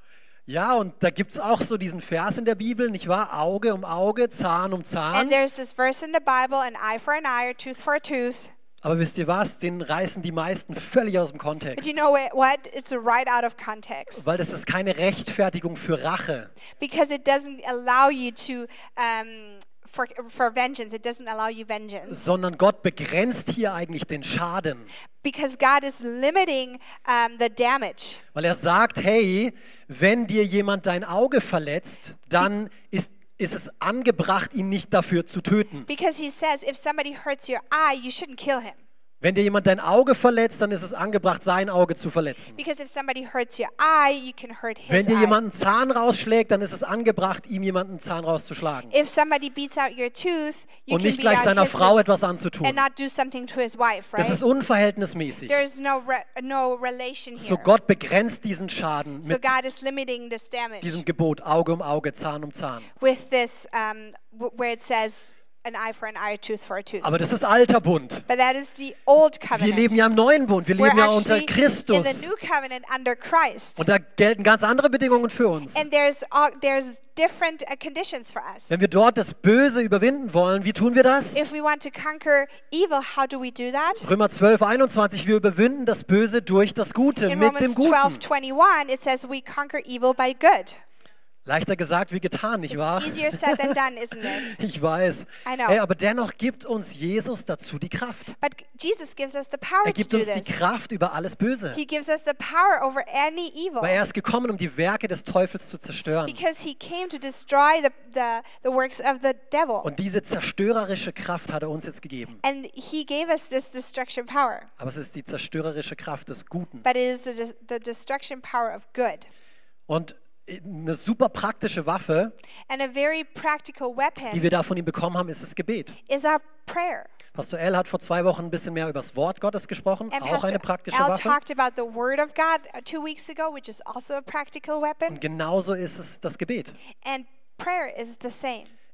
Ja, und da gibt es auch so diesen Vers in der Bibel, nicht wahr? Auge um Auge, Zahn um And Zahn. there's this verse in the Bible, an eye for an eye, or tooth for a tooth. Aber wisst ihr was? Den reißen die meisten völlig aus dem But Kontext. you know what? what? It's right out of context. Weil das ist keine Rechtfertigung für Rache. Because it doesn't allow you to, um, for, for vengeance. It doesn't allow you vengeance. Sondern Gott begrenzt hier eigentlich den Schaden. Because God is limiting um, the damage. Weil er sagt, hey, wenn dir jemand dein Auge verletzt, dann ist, ist es angebracht, ihn nicht dafür zu töten. Because he says, if somebody hurts your eye, you shouldn't kill him. Wenn dir jemand dein Auge verletzt, dann ist es angebracht, sein Auge zu verletzen. Because if somebody hurts your eye, you can hurt his Wenn dir eye. jemand einen Zahn rausschlägt, dann ist es angebracht, ihm jemanden einen Zahn rauszuschlagen. If somebody beats out your tooth, you Und can nicht beat gleich out seiner his Frau tooth etwas anzutun. and not do something to his wife, Das right? ist unverhältnismäßig. There's no re no relation So here. Gott begrenzt diesen Schaden So mit God is limiting this damage diesem Gebot Auge um Auge, Zahn um Zahn. with this, um, w where it says an eye for an eye, a tooth for a tooth. Aber das ist alter Bund. But that is the old Wir covenant. leben ja im neuen Bund. Wir We're leben ja unter actually in Christus. the new covenant under Christ. Und da gelten ganz andere Bedingungen für uns. And there's all, there's different uh, conditions for us. Wenn wir dort das Böse überwinden wollen, wie tun wir das? If we want to conquer evil, how do we do that? Römer zwölf, einundzwanzig, wir überwinden das Böse durch das Gute, In mit dem Romans twelve Guten. twenty-one, it says we conquer evil by good. Leichter gesagt wie getan, nicht wahr? Easier said than done, isn't it? Ich weiß. I know. Hey, aber dennoch gibt uns Jesus dazu die Kraft. But Jesus gives us the power Er to gibt do uns die this. Kraft über alles Böse. He gives us the power over any evil. Weil er ist gekommen, um die Werke des Teufels zu zerstören. Because he came to destroy the, the, the works of the devil. Und diese zerstörerische Kraft hat er uns jetzt gegeben. And he gave us this destruction power. Aber es ist die zerstörerische Kraft des Guten. But it is the, des- the destruction power of good. Und eine super praktische Waffe, And a very practical die weapon wir da von ihm bekommen haben, ist das Gebet. is our prayer. Pastor L hat vor zwei Wochen ein bisschen mehr über das Wort Gottes gesprochen, And auch Pastor eine praktische Al Waffe. talked about the word of God uh, two weeks ago, which is also a practical weapon. Und genauso ist es das Gebet. And prayer is the same.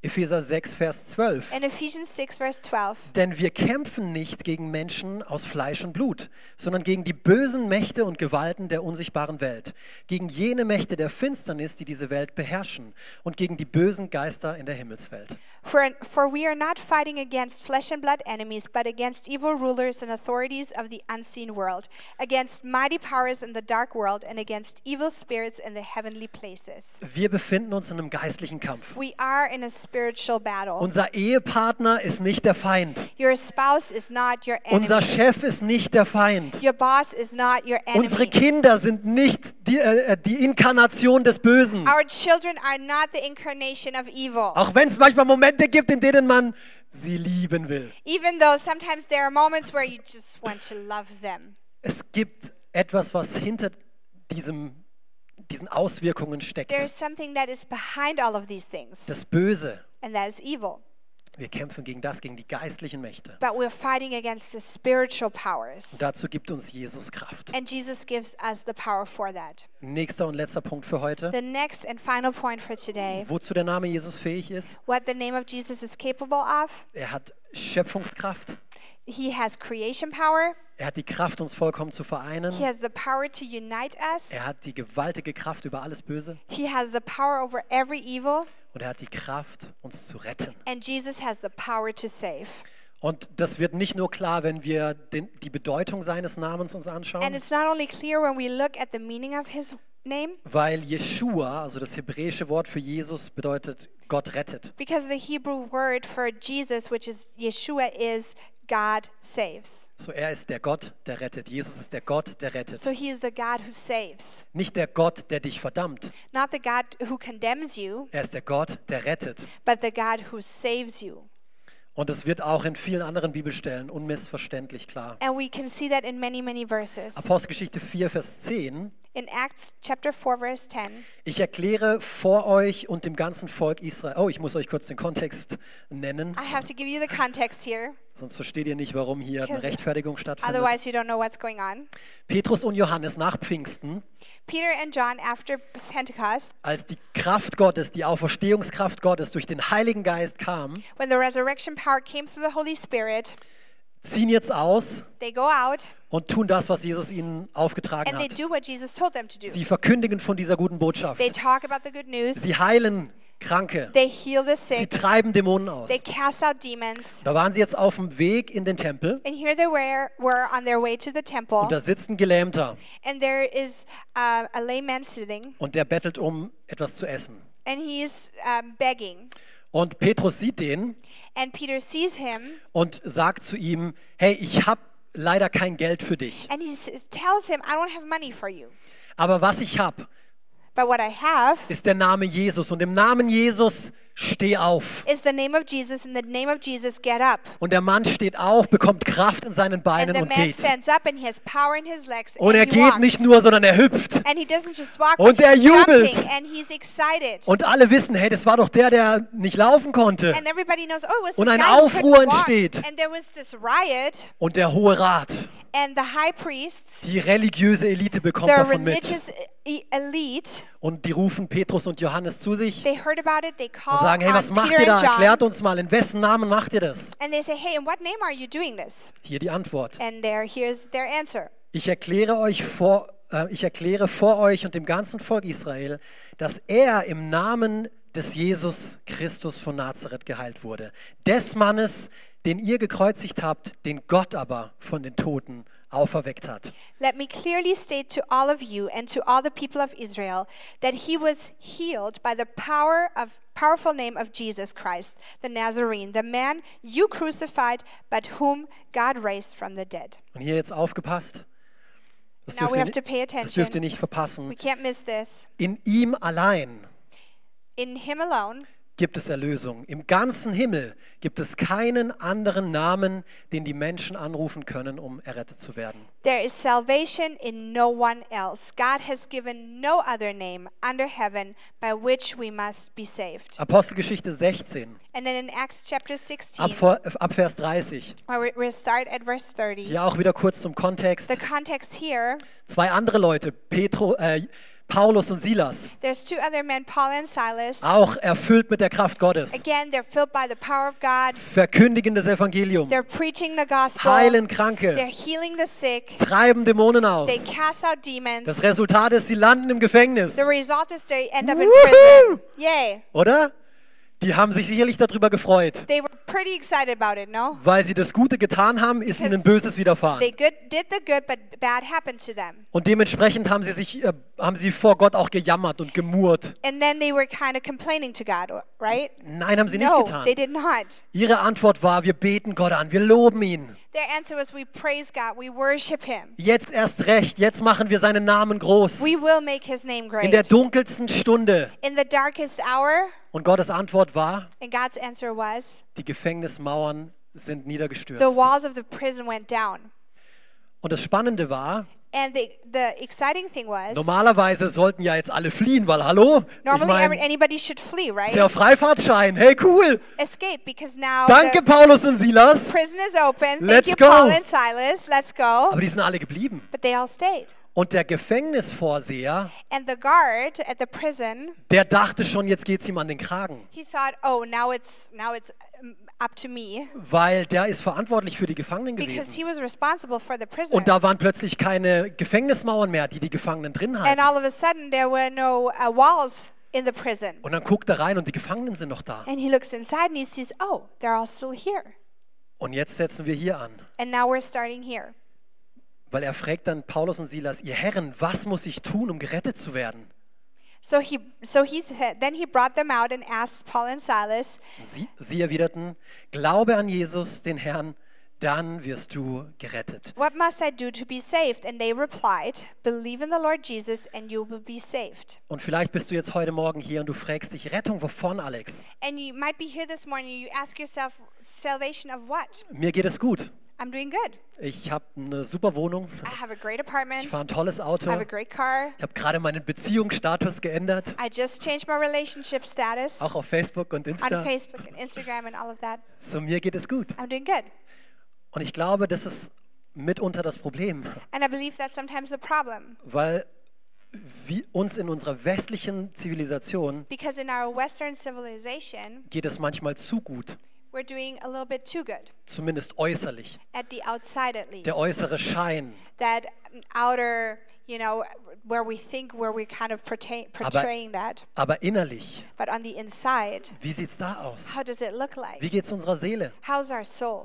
Epheser sechs, Vers zwölf. In Ephesians six, verse twelve. Denn wir kämpfen nicht gegen Menschen aus Fleisch und Blut, sondern gegen die bösen Mächte und Gewalten der unsichtbaren Welt, gegen jene Mächte der Finsternis, die diese Welt beherrschen, und gegen die bösen Geister in der Himmelswelt. For, for we are not fighting against flesh and blood enemies, but against evil rulers and authorities of the unseen world, against mighty powers in the dark world, and against evil spirits in the heavenly places. Wir befinden uns in einem geistlichen Kampf. We are in a spiritual battle. Unser Ehepartner ist nicht der Feind. Your spouse is not your enemy. Unser Chef ist nicht der Feind. Your boss is not your enemy. Unsere Kinder sind nicht die, äh, die Inkarnation des Bösen. Our children are not the incarnation of evil. Auch wenn es manchmal Momente gibt, in denen man sie lieben will. Even though sometimes there are moments where you just want to love them. Es gibt etwas, was hinter diesem, diesen Auswirkungen steckt. There is something that is behind all of these things, Das Böse. and that is evil. Wir kämpfen gegen das, gegen die geistlichen Mächte. But we're fighting against the spiritual powers. Und dazu gibt uns Jesus Kraft. And Jesus gives us the power for that. Nächster und letzter Punkt für heute. The next and final point for today, Wozu der Name Jesus fähig ist? what the name of Jesus is capable of. Er hat Schöpfungskraft. He has creation power. Er hat die Kraft, uns vollkommen zu He vereinen. has the power to unite us. Er hat die gewaltige Kraft über alles Böse. He has the power over every evil. Und er hat die Kraft, uns zu retten. And Jesus has the power to save. Und das wird nicht nur klar, wenn wir den, die Bedeutung seines Namens uns And anschauen, it's not only clear when we look at the meaning of his name, weil Jeshua, also das hebräische Wort für Jesus, bedeutet Gott rettet. because the Hebrew word for Jesus, which is Yeshua, is God saves. So er ist der Gott, der rettet. Jesus ist der Gott, der rettet. So he is the God who saves. Nicht der Gott, der dich verdammt. Not the God who condemns you, Er ist der Gott, der rettet. but the God who saves you. Und es wird auch in vielen anderen Bibelstellen unmissverständlich klar. And we can see that in many, many verses. Apostelgeschichte vier, Vers zehn. In Acts chapter four, verse ten, Ich erkläre vor euch und dem ganzen Volk Israel. Oh, ich muss euch kurz den Kontext nennen, I have to give you the context here, sonst versteht ihr nicht, warum hier eine Because Rechtfertigung stattfindet. otherwise you don't know what's going on. Petrus und Johannes nach Pfingsten, Peter and John after Pentecost, als die Kraft Gottes, die Auferstehungskraft Gottes durch den Heiligen Geist kam, when the resurrection power came through the Holy Spirit, ziehen jetzt aus they go out und tun das, was Jesus ihnen aufgetragen and they hat. do what Jesus told them to do. Sie verkündigen von dieser guten Botschaft. They talk about the good news. Sie heilen Kranke. They heal the Sie sick. treiben Dämonen aus. They cast out demons. Da waren sie jetzt auf dem Weg in den Tempel And here they were, were on their way to the temple. und da sitzt ein Gelähmter And there is uh, a lame man sitting. und der bettelt um etwas zu essen. And he is um, begging. Und Petrus sieht den And Peter sees him. und sagt zu ihm, hey, ich habe leider kein Geld für dich, And he s- tells him, I don't have money for you. aber was ich habe, But what I have ist der Name Jesus. Und im Namen Jesus steh auf. is the name of Jesus. In the name of Jesus, get up. Und der Mann steht auf, bekommt Kraft in seinen And Beinen the und man geht. stands up and he has power in his legs. Und er and he geht walks. nicht nur, sondern er hüpft. And he doesn't just walk, Und but er he's jubelt. jumping and he's excited. Und alle wissen, hey, das war doch der, der nicht laufen konnte. And everybody knows, oh, it was Und this ein guy who Aufruhr couldn't walk. entsteht. And there was this riot, Und der Hohe Rat, and the high priests, die religiöse Elite bekommt the davon mit. religious e- elite, Und die rufen Petrus und Johannes zu sich they heard about it. They call und sagen, hey, was on macht Peter ihr da? and John, Erklärt uns mal, in wessen Namen macht ihr das? and they say, hey, in what name are you doing this? Hier die Antwort. And there, here's their answer. Ich erkläre euch vor, äh, ich erkläre vor euch und dem ganzen Volk Israel, dass er im Namen des Jesus Christus von Nazareth geheilt wurde. Des Mannes, den ihr gekreuzigt habt, den Gott aber von den Toten auferweckt hat. Let me clearly state to all of you and to all the people of Israel that he was healed by the power of powerful name of Jesus Christ, the Nazarene, the man you crucified, but whom God raised from the dead. Und hier jetzt aufgepasst. Das Now dürft, we ihr, have to pay ni- das dürft attention. ihr nicht verpassen. We can't miss this. In ihm allein In him alone, gibt es Erlösung. Im ganzen Himmel gibt es keinen anderen Namen, den die Menschen anrufen können, um errettet zu werden. there is salvation in no one else. God has given no other name under heaven by which we must be saved. Apostelgeschichte sechzehn, And then in Acts chapter sixteen, ab, vor- ab Vers dreißig. where we- we'll start at verse thirty. Hier auch wieder kurz zum Kontext. The context here, Zwei andere Leute, Petro, äh, Paulus und Silas, There's two other men, Paul and Silas. auch erfüllt mit der Kraft Gottes, Again, they're filled by the power of God. verkündigen das Evangelium, They're preaching the gospel. heilen They're Kranke, healing the sick. treiben Dämonen aus. They cast out demons. Das Resultat ist, sie landen im Gefängnis, The result is they end up in Woohoo! prison. Yay. oder? Die haben sich sicherlich darüber gefreut. They were pretty excited about it, no? Weil sie das Gute getan haben, ist ihnen Böses widerfahren. They good, did the good, but bad happened to them. Und dementsprechend haben sie sich, äh, haben sie vor Gott auch gejammert und gemurrt. And then they were kind of complaining to God, right? Nein, haben sie nicht No, getan. they did not. Ihre Antwort war, wir beten Gott an, wir loben ihn. Their answer was, we praise God, we worship Him. Jetzt erst recht, jetzt machen wir seinen Namen groß. We will make His name In der great. dunkelsten Stunde. In the darkest hour, Und Gottes Antwort war, and God's answer was, die Gefängnismauern sind the niedergestürzt. walls of the prison went down. Und das Spannende war, And the, the exciting thing was, normalerweise sollten ja jetzt alle fliehen, weil hallo, ich normally every, meine, anybody should flee, ist right? ja Freifahrtschein, hey cool. Escape, because now Danke the Paulus und Silas. prison is open. Thank Let's you, go. Paul and Silas. Let's go. Aber die sind alle geblieben. But they all stayed. Und der Gefängnisvorseher, And the guard at the prison, der dachte schon, jetzt geht's ihm an den Kragen. he thought, oh, now it's now it's um, up to me, Weil der ist verantwortlich für die Gefangenen because gewesen. he was responsible for the prisoners. Und da waren plötzlich keine Gefängnismauern mehr, die die Gefangenen drin And halten. all of a sudden, there were no uh, walls in the prison. Und dann guckt er rein und die Gefangenen sind noch da. And he looks inside and he sees, oh, they're all still here. Und jetzt setzen wir hier an. And now we're starting here. Weil er fragt dann Paulus und Silas, ihr Herren, was muss ich tun, um gerettet zu werden? So he, so he said, then he brought them out and asked Paul and Silas, Sie, sie erwiderten, glaube an Jesus, den Herrn, dann wirst du gerettet. what must I do to be saved? And they replied, believe in the Lord Jesus and you will be saved. Und vielleicht bist du jetzt heute Morgen hier und du fragst dich, Rettung wovon, Alex? And you might be here this morning, you ask yourself, salvation of what? Mir geht es gut. I'm doing good. Ich habe eine super Wohnung. I have a great apartment. Ich fahre ein tolles I Auto. have a great car. Ich habe gerade meinen Beziehungsstatus geändert. I just changed my relationship status Auch auf Facebook und on Insta. Facebook and Instagram and all of that. So, mir geht es gut. I'm doing good. Und ich glaube, das ist mitunter das Problem. And I believe that's sometimes the problem. Weil wir uns in unserer westlichen Zivilisation Because in our Western civilization, geht es manchmal zu gut. we're doing a little bit too good, Zumindest äußerlich. at the outside at least. Der äußere Schein. That outer, you know, where we think, where we're kind of portray- portraying that. Aber innerlich, But on the inside, wie sieht es da aus? how does it look like? Wie geht es unserer Seele? How's our soul?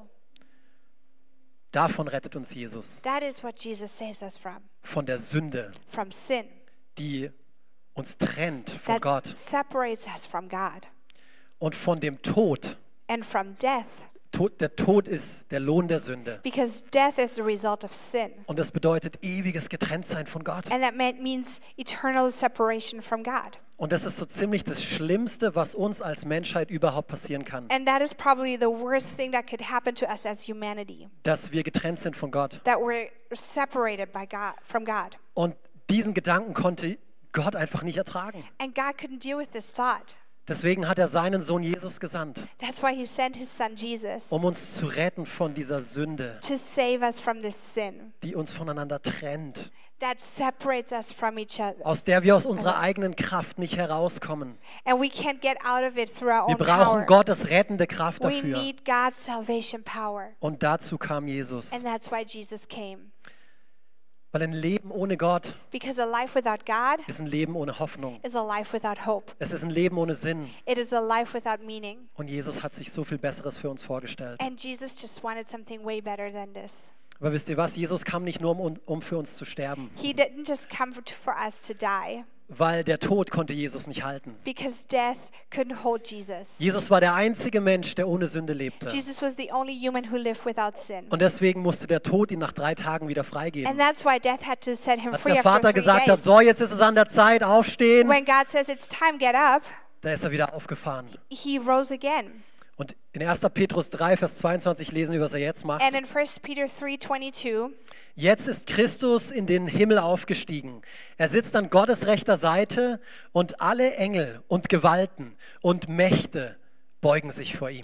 Davon rettet uns Jesus. That is what Jesus saves us from. Von der Sünde, From sin. die uns trennt von That Gott. separates us from God. Und von dem Tod. And from death. Tod. Der Tod ist der Lohn der Sünde. Because death is the result of sin. Und das bedeutet ewiges Getrenntsein von Gott. And that meant, means eternal separation from God. Und das ist so ziemlich das Schlimmste, was uns als Menschheit überhaupt passieren kann. And that is probably the worst thing that could happen to us as humanity. Dass wir getrennt sind von Gott. That we're separated by God, from God. Und diesen Gedanken konnte Gott einfach nicht ertragen. And God couldn't deal with this thought. Deswegen hat er seinen Sohn Jesus gesandt, That's why he sent his son Jesus um uns zu retten von dieser Sünde, to save us from this sin die uns voneinander trennt, that separates us from each other. aus der wir aus unserer eigenen Kraft nicht herauskommen. And we can't get out of it through our Wir own brauchen power. Gottes rettende Kraft We dafür. need God's salvation power. Und dazu kam Jesus. And that's why Jesus came. Weil ein Leben ohne Gott Because a life without God ist ein Leben ohne Hoffnung. is a life without hope. Es ist ein Leben ohne Sinn. It is a life without meaning. Und Jesus hat sich so viel Besseres für uns vorgestellt. And Jesus just wanted something way better than this. Aber wisst ihr was? Jesus kam nicht nur, um, um für uns zu sterben. He didn't just come for, for us to die, Weil der Tod konnte Jesus nicht halten. because death couldn't hold Jesus. Jesus war der einzige Mensch, der ohne Sünde lebte. Jesus was the only human who lived without sin. Und deswegen musste der Tod ihn nach drei Tagen wieder freigeben. And that's why death had to set him Als free der after Vater three gesagt hat, days. so jetzt ist es an der Zeit, aufstehen, When God says it's time, get up, da ist er wieder aufgefahren. he rose again. Und in erster Petrus drei, Vers zweiundzwanzig lesen wir, was er jetzt macht. And in First Peter three twenty-two, Jetzt ist Christus in den Himmel aufgestiegen. Er sitzt an Gottes rechter Seite und alle Engel und Gewalten und Mächte beugen sich vor ihm.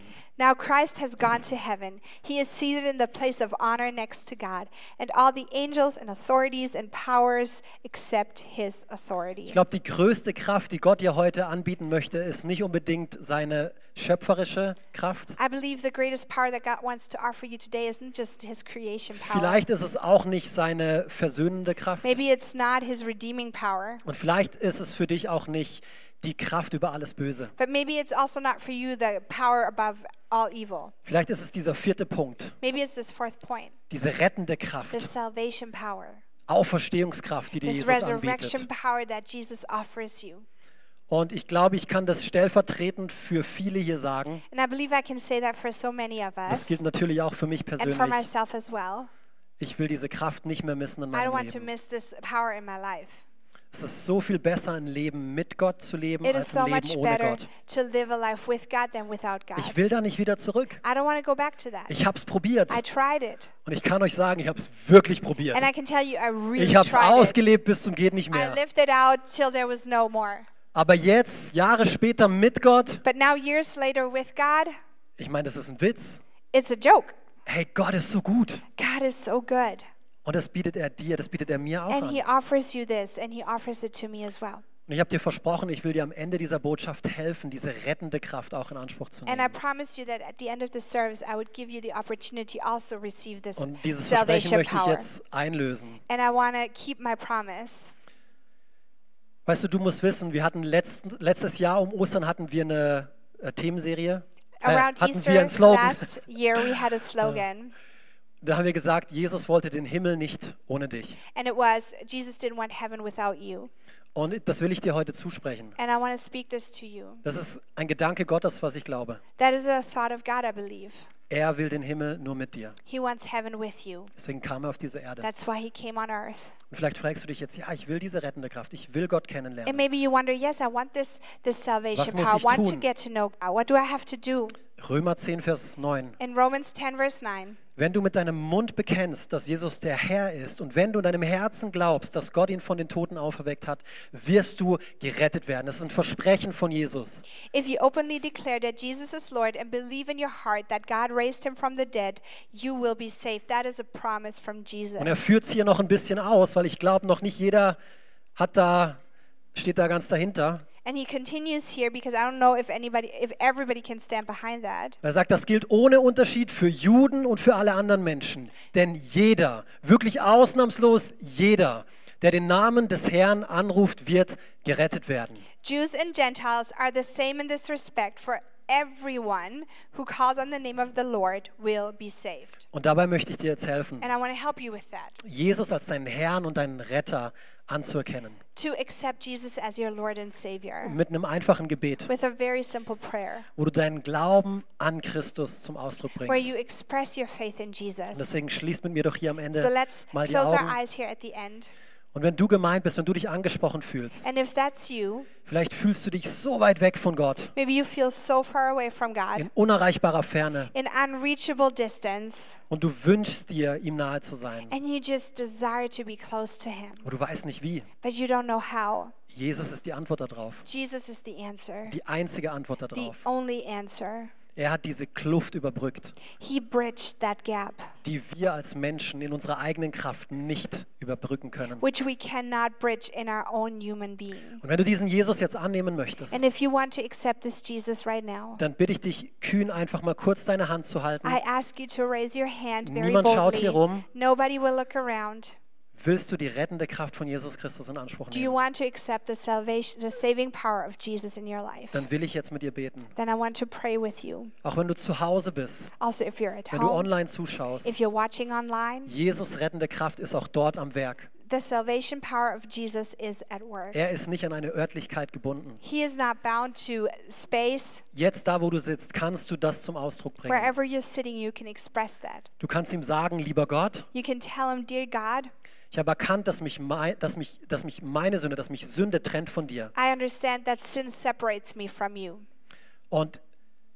Now Christ has gone to heaven. He is seated in the place of honor next to God, and all the angels and authorities and powers accept his authority. Ich glaube, die größte Kraft, die Gott dir heute anbieten möchte, ist nicht unbedingt seine schöpferische Kraft. I believe the greatest power that God wants to offer you today isn't just his creation power. Vielleicht ist es auch nicht seine versöhnende Kraft. Maybe it's not his redeeming power. Und vielleicht ist es für dich auch nicht die Kraft über alles Böse. But maybe it's also not for you the power above all evil. Vielleicht ist es dieser vierte Punkt, Maybe it's this fourth point, diese rettende the Kraft, salvation power, Auferstehungskraft, die dir this Jesus resurrection anbietet. power that Jesus offers you. Und ich glaube, ich kann das stellvertretend für viele hier sagen. And I believe I can say that for so many of Das us gilt natürlich auch für mich and for persönlich. myself as well. Ich will diese Kraft nicht mehr missen in I don't meinem want to Leben. miss this power in my life. Es ist so viel besser, ein Leben mit Gott zu leben, It is als so ein much Leben ohne better Gott. to live a life with God than without God. Ich will da nicht wieder zurück. I don't want to go back to that. Ich habe es probiert. I tried it. Und ich kann euch sagen, ich habe es wirklich probiert. And I can tell you, I really Ich habe es tried it. ausgelebt bis zum geht nicht I mehr. lived it out till there was no more. Aber jetzt, Jahre später mit Gott, But now, years later with God, ich meine, das ist ein Witz. it's a joke. Hey, Gott ist so gut. God is so good. Und das bietet er dir, das bietet er mir auch And an. he offers you this, and he offers it to me as well. Und ich habe dir versprochen, ich will dir am Ende dieser Botschaft helfen, diese rettende Kraft auch in Anspruch zu And I nehmen. promised you that at the end of the service, I would give you the opportunity to also receive this Und dieses Versprechen salvation möchte ich power. jetzt einlösen. And I want to keep my promise. Weißt du, du musst wissen, wir hatten letzten, letztes Jahr um Ostern hatten wir eine äh, Themenserie. Äh, Around hatten Easter wir einen Slogan. last year, we had a slogan, Da haben wir gesagt, Jesus wollte den Himmel nicht ohne dich. and it was, Jesus didn't want heaven without you. Und das will ich dir heute zusprechen. And I want to speak this to you. Das ist ein Gedanke Gottes, was ich glaube. That is a thought of God, I believe. Er will den Himmel nur mit dir. He wants heaven with you. Deswegen kam er auf diese Erde. That's why he came on earth. Und vielleicht fragst du dich jetzt, ja, ich will diese rettende Kraft. Ich will Gott And kennenlernen. maybe you wonder, yes, I want this, this Was salvation muss power. I ich want to tun? get to know God. What do I have to do? Römer zehn, Vers neun. In Romans ten, verse nine, Wenn du mit deinem Mund bekennst, dass Jesus der Herr ist und wenn du in deinem Herzen glaubst, dass Gott ihn von den Toten auferweckt hat, wirst du gerettet werden. Das ist ein Versprechen von Jesus. if you openly declare that Jesus is Lord and believe in your heart that God raised him from the dead, you will be saved. That is a promise from Jesus. Und er führt es hier noch ein bisschen aus, weil ich glaube, noch nicht jeder hat da, steht da ganz dahinter. And he continues here because I don't know if anybody, if everybody can stand behind that. Er sagt, das gilt ohne Unterschied für Juden und für alle anderen Menschen. Denn jeder, wirklich ausnahmslos jeder, der den Namen des Herrn anruft, wird gerettet werden. Jews and Gentiles are the same in this respect, for everyone who calls on the name of the Lord will be saved. Und dabei möchte ich dir jetzt helfen, And I want to help you with that. Jesus als deinen Herrn und deinen Retter anzuerkennen. To accept Jesus as your Lord and Savior Mit einem einfachen Gebet, with a very simple prayer wo du deinen Glauben an Christus zum Ausdruck where bringst. you express your faith in Jesus. Und deswegen schließt mit mir doch hier am So Ende let's mal die close our Augen. eyes here at the end. Und wenn du gemeint bist, wenn du dich angesprochen fühlst, And if that's you, vielleicht fühlst du dich so weit weg von Gott, maybe you feel so far away from God, in unerreichbarer Ferne, in unreachable distance, und du wünschst dir, ihm nahe zu sein. and you just desire to be close to Him, Aber du weißt nicht wie. but you don't know how. Jesus ist die Antwort darauf. Jesus is the answer, Die einzige Antwort the darauf. only answer. Er hat diese Kluft überbrückt, He bridged that gap, die wir als Menschen in unserer eigenen Kraft nicht überbrücken können. which we cannot bridge in our own human being. Und wenn du diesen Jesus jetzt annehmen möchtest, And if you want to accept this Jesus right now, dann bitte ich dich, kühn einfach mal kurz deine Hand zu halten. I ask you to raise your hand very Niemand schaut hier boldly. rum. Nobody will look around. Willst du die rettende Kraft von Jesus Christus in Anspruch Do you nehmen? want to accept the salvation, the saving power of Jesus in your life? Dann will ich jetzt mit dir beten. Then I want to pray with you. Auch wenn du zu Hause bist, Also, if you're at wenn du home, online if zuschaust, you're watching online, Jesus rettende Kraft ist auch dort am Werk. the salvation power of Jesus is at work. Er ist nicht an eine Örtlichkeit gebunden. He is not bound to space. Jetzt da, wo du sitzt, kannst du das zum Ausdruck bringen. Wherever you're sitting, you can express that. Du kannst ihm sagen, lieber Gott, You can tell him, dear God, ich habe erkannt, dass mich, mei- dass mich, dass mich meine Sünde, dass mich Sünde trennt von dir. I understand that sin separates me from you. Und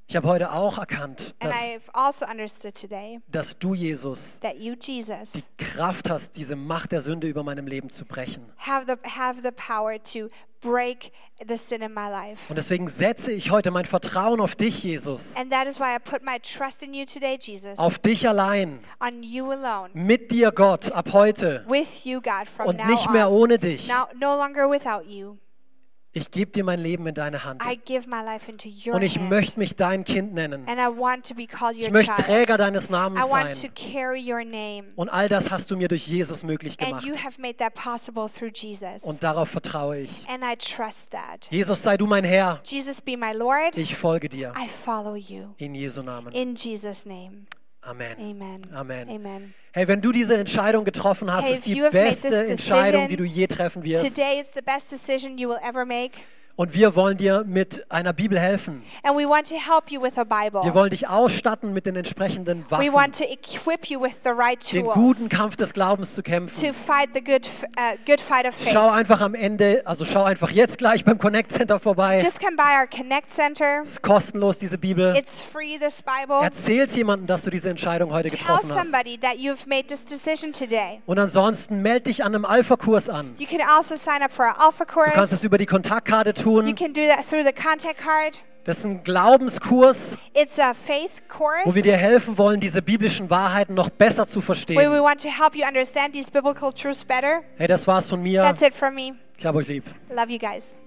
Ich habe heute auch erkannt, And dass, I've also understood today dass du, Jesus, that you, Jesus, die Kraft hast, diese Macht der Sünde über meinem Leben zu brechen. have the have the power to break the sin in my life. Und deswegen setze ich heute mein Vertrauen auf dich, Jesus. And that is why I put my trust in you today, Jesus. Auf dich allein. On you alone. Mit dir, Gott, ab heute. With you, God, from Und now nicht mehr on. ohne dich. Now, no longer without you. Ich gebe dir mein Leben in deine Hand. I give my life into your Und ich hand. möchte mich dein Kind nennen. And I want to be called Ich your möchte child. Träger deines I Namens want to sein. carry your name. Und all das hast du mir durch Jesus möglich And gemacht. you have made that possible through Jesus. Und darauf vertraue ich. And I trust that. Jesus, sei du mein Herr. Jesus, be my Lord. Ich folge dir. I follow you. In Jesu Namen. In Jesus' name. Amen. Amen. Amen. Amen. Hey, wenn du diese Entscheidung getroffen hast, Hey, ist if die you have made beste this Entscheidung, decision, die du je treffen wirst. Today is the best decision you will ever make. Und wir wollen dir mit einer Bibel helfen. And we want to help you with a Bible. Wir wollen dich ausstatten mit den entsprechenden We Waffen, want to equip you with the right den tools guten Kampf des Glaubens zu to kämpfen. fight the good, f- uh, good fight of faith. Schau einfach am Ende, also schau einfach jetzt gleich beim Connect Center vorbei. Just come by our Connect Center. Es ist kostenlos, diese Bibel. It's free, this Bible. Erzähl's jemandem, dass du diese Entscheidung heute Tell getroffen hast. somebody that you've made this decision today. Und ansonsten melde dich an einem Alpha-Kurs an. You can also sign up for our Alpha Du kannst course. es über die Kontaktkarte You tun. can do that through the contact card. Das ist ein Glaubenskurs, It's a faith course wo wir dir helfen wollen, diese biblischen Wahrheiten noch besser zu where we verstehen. want to help you understand these biblical truths better. Hey, das war's von mir. That's it from me. Ich hab euch lieb. Love you guys.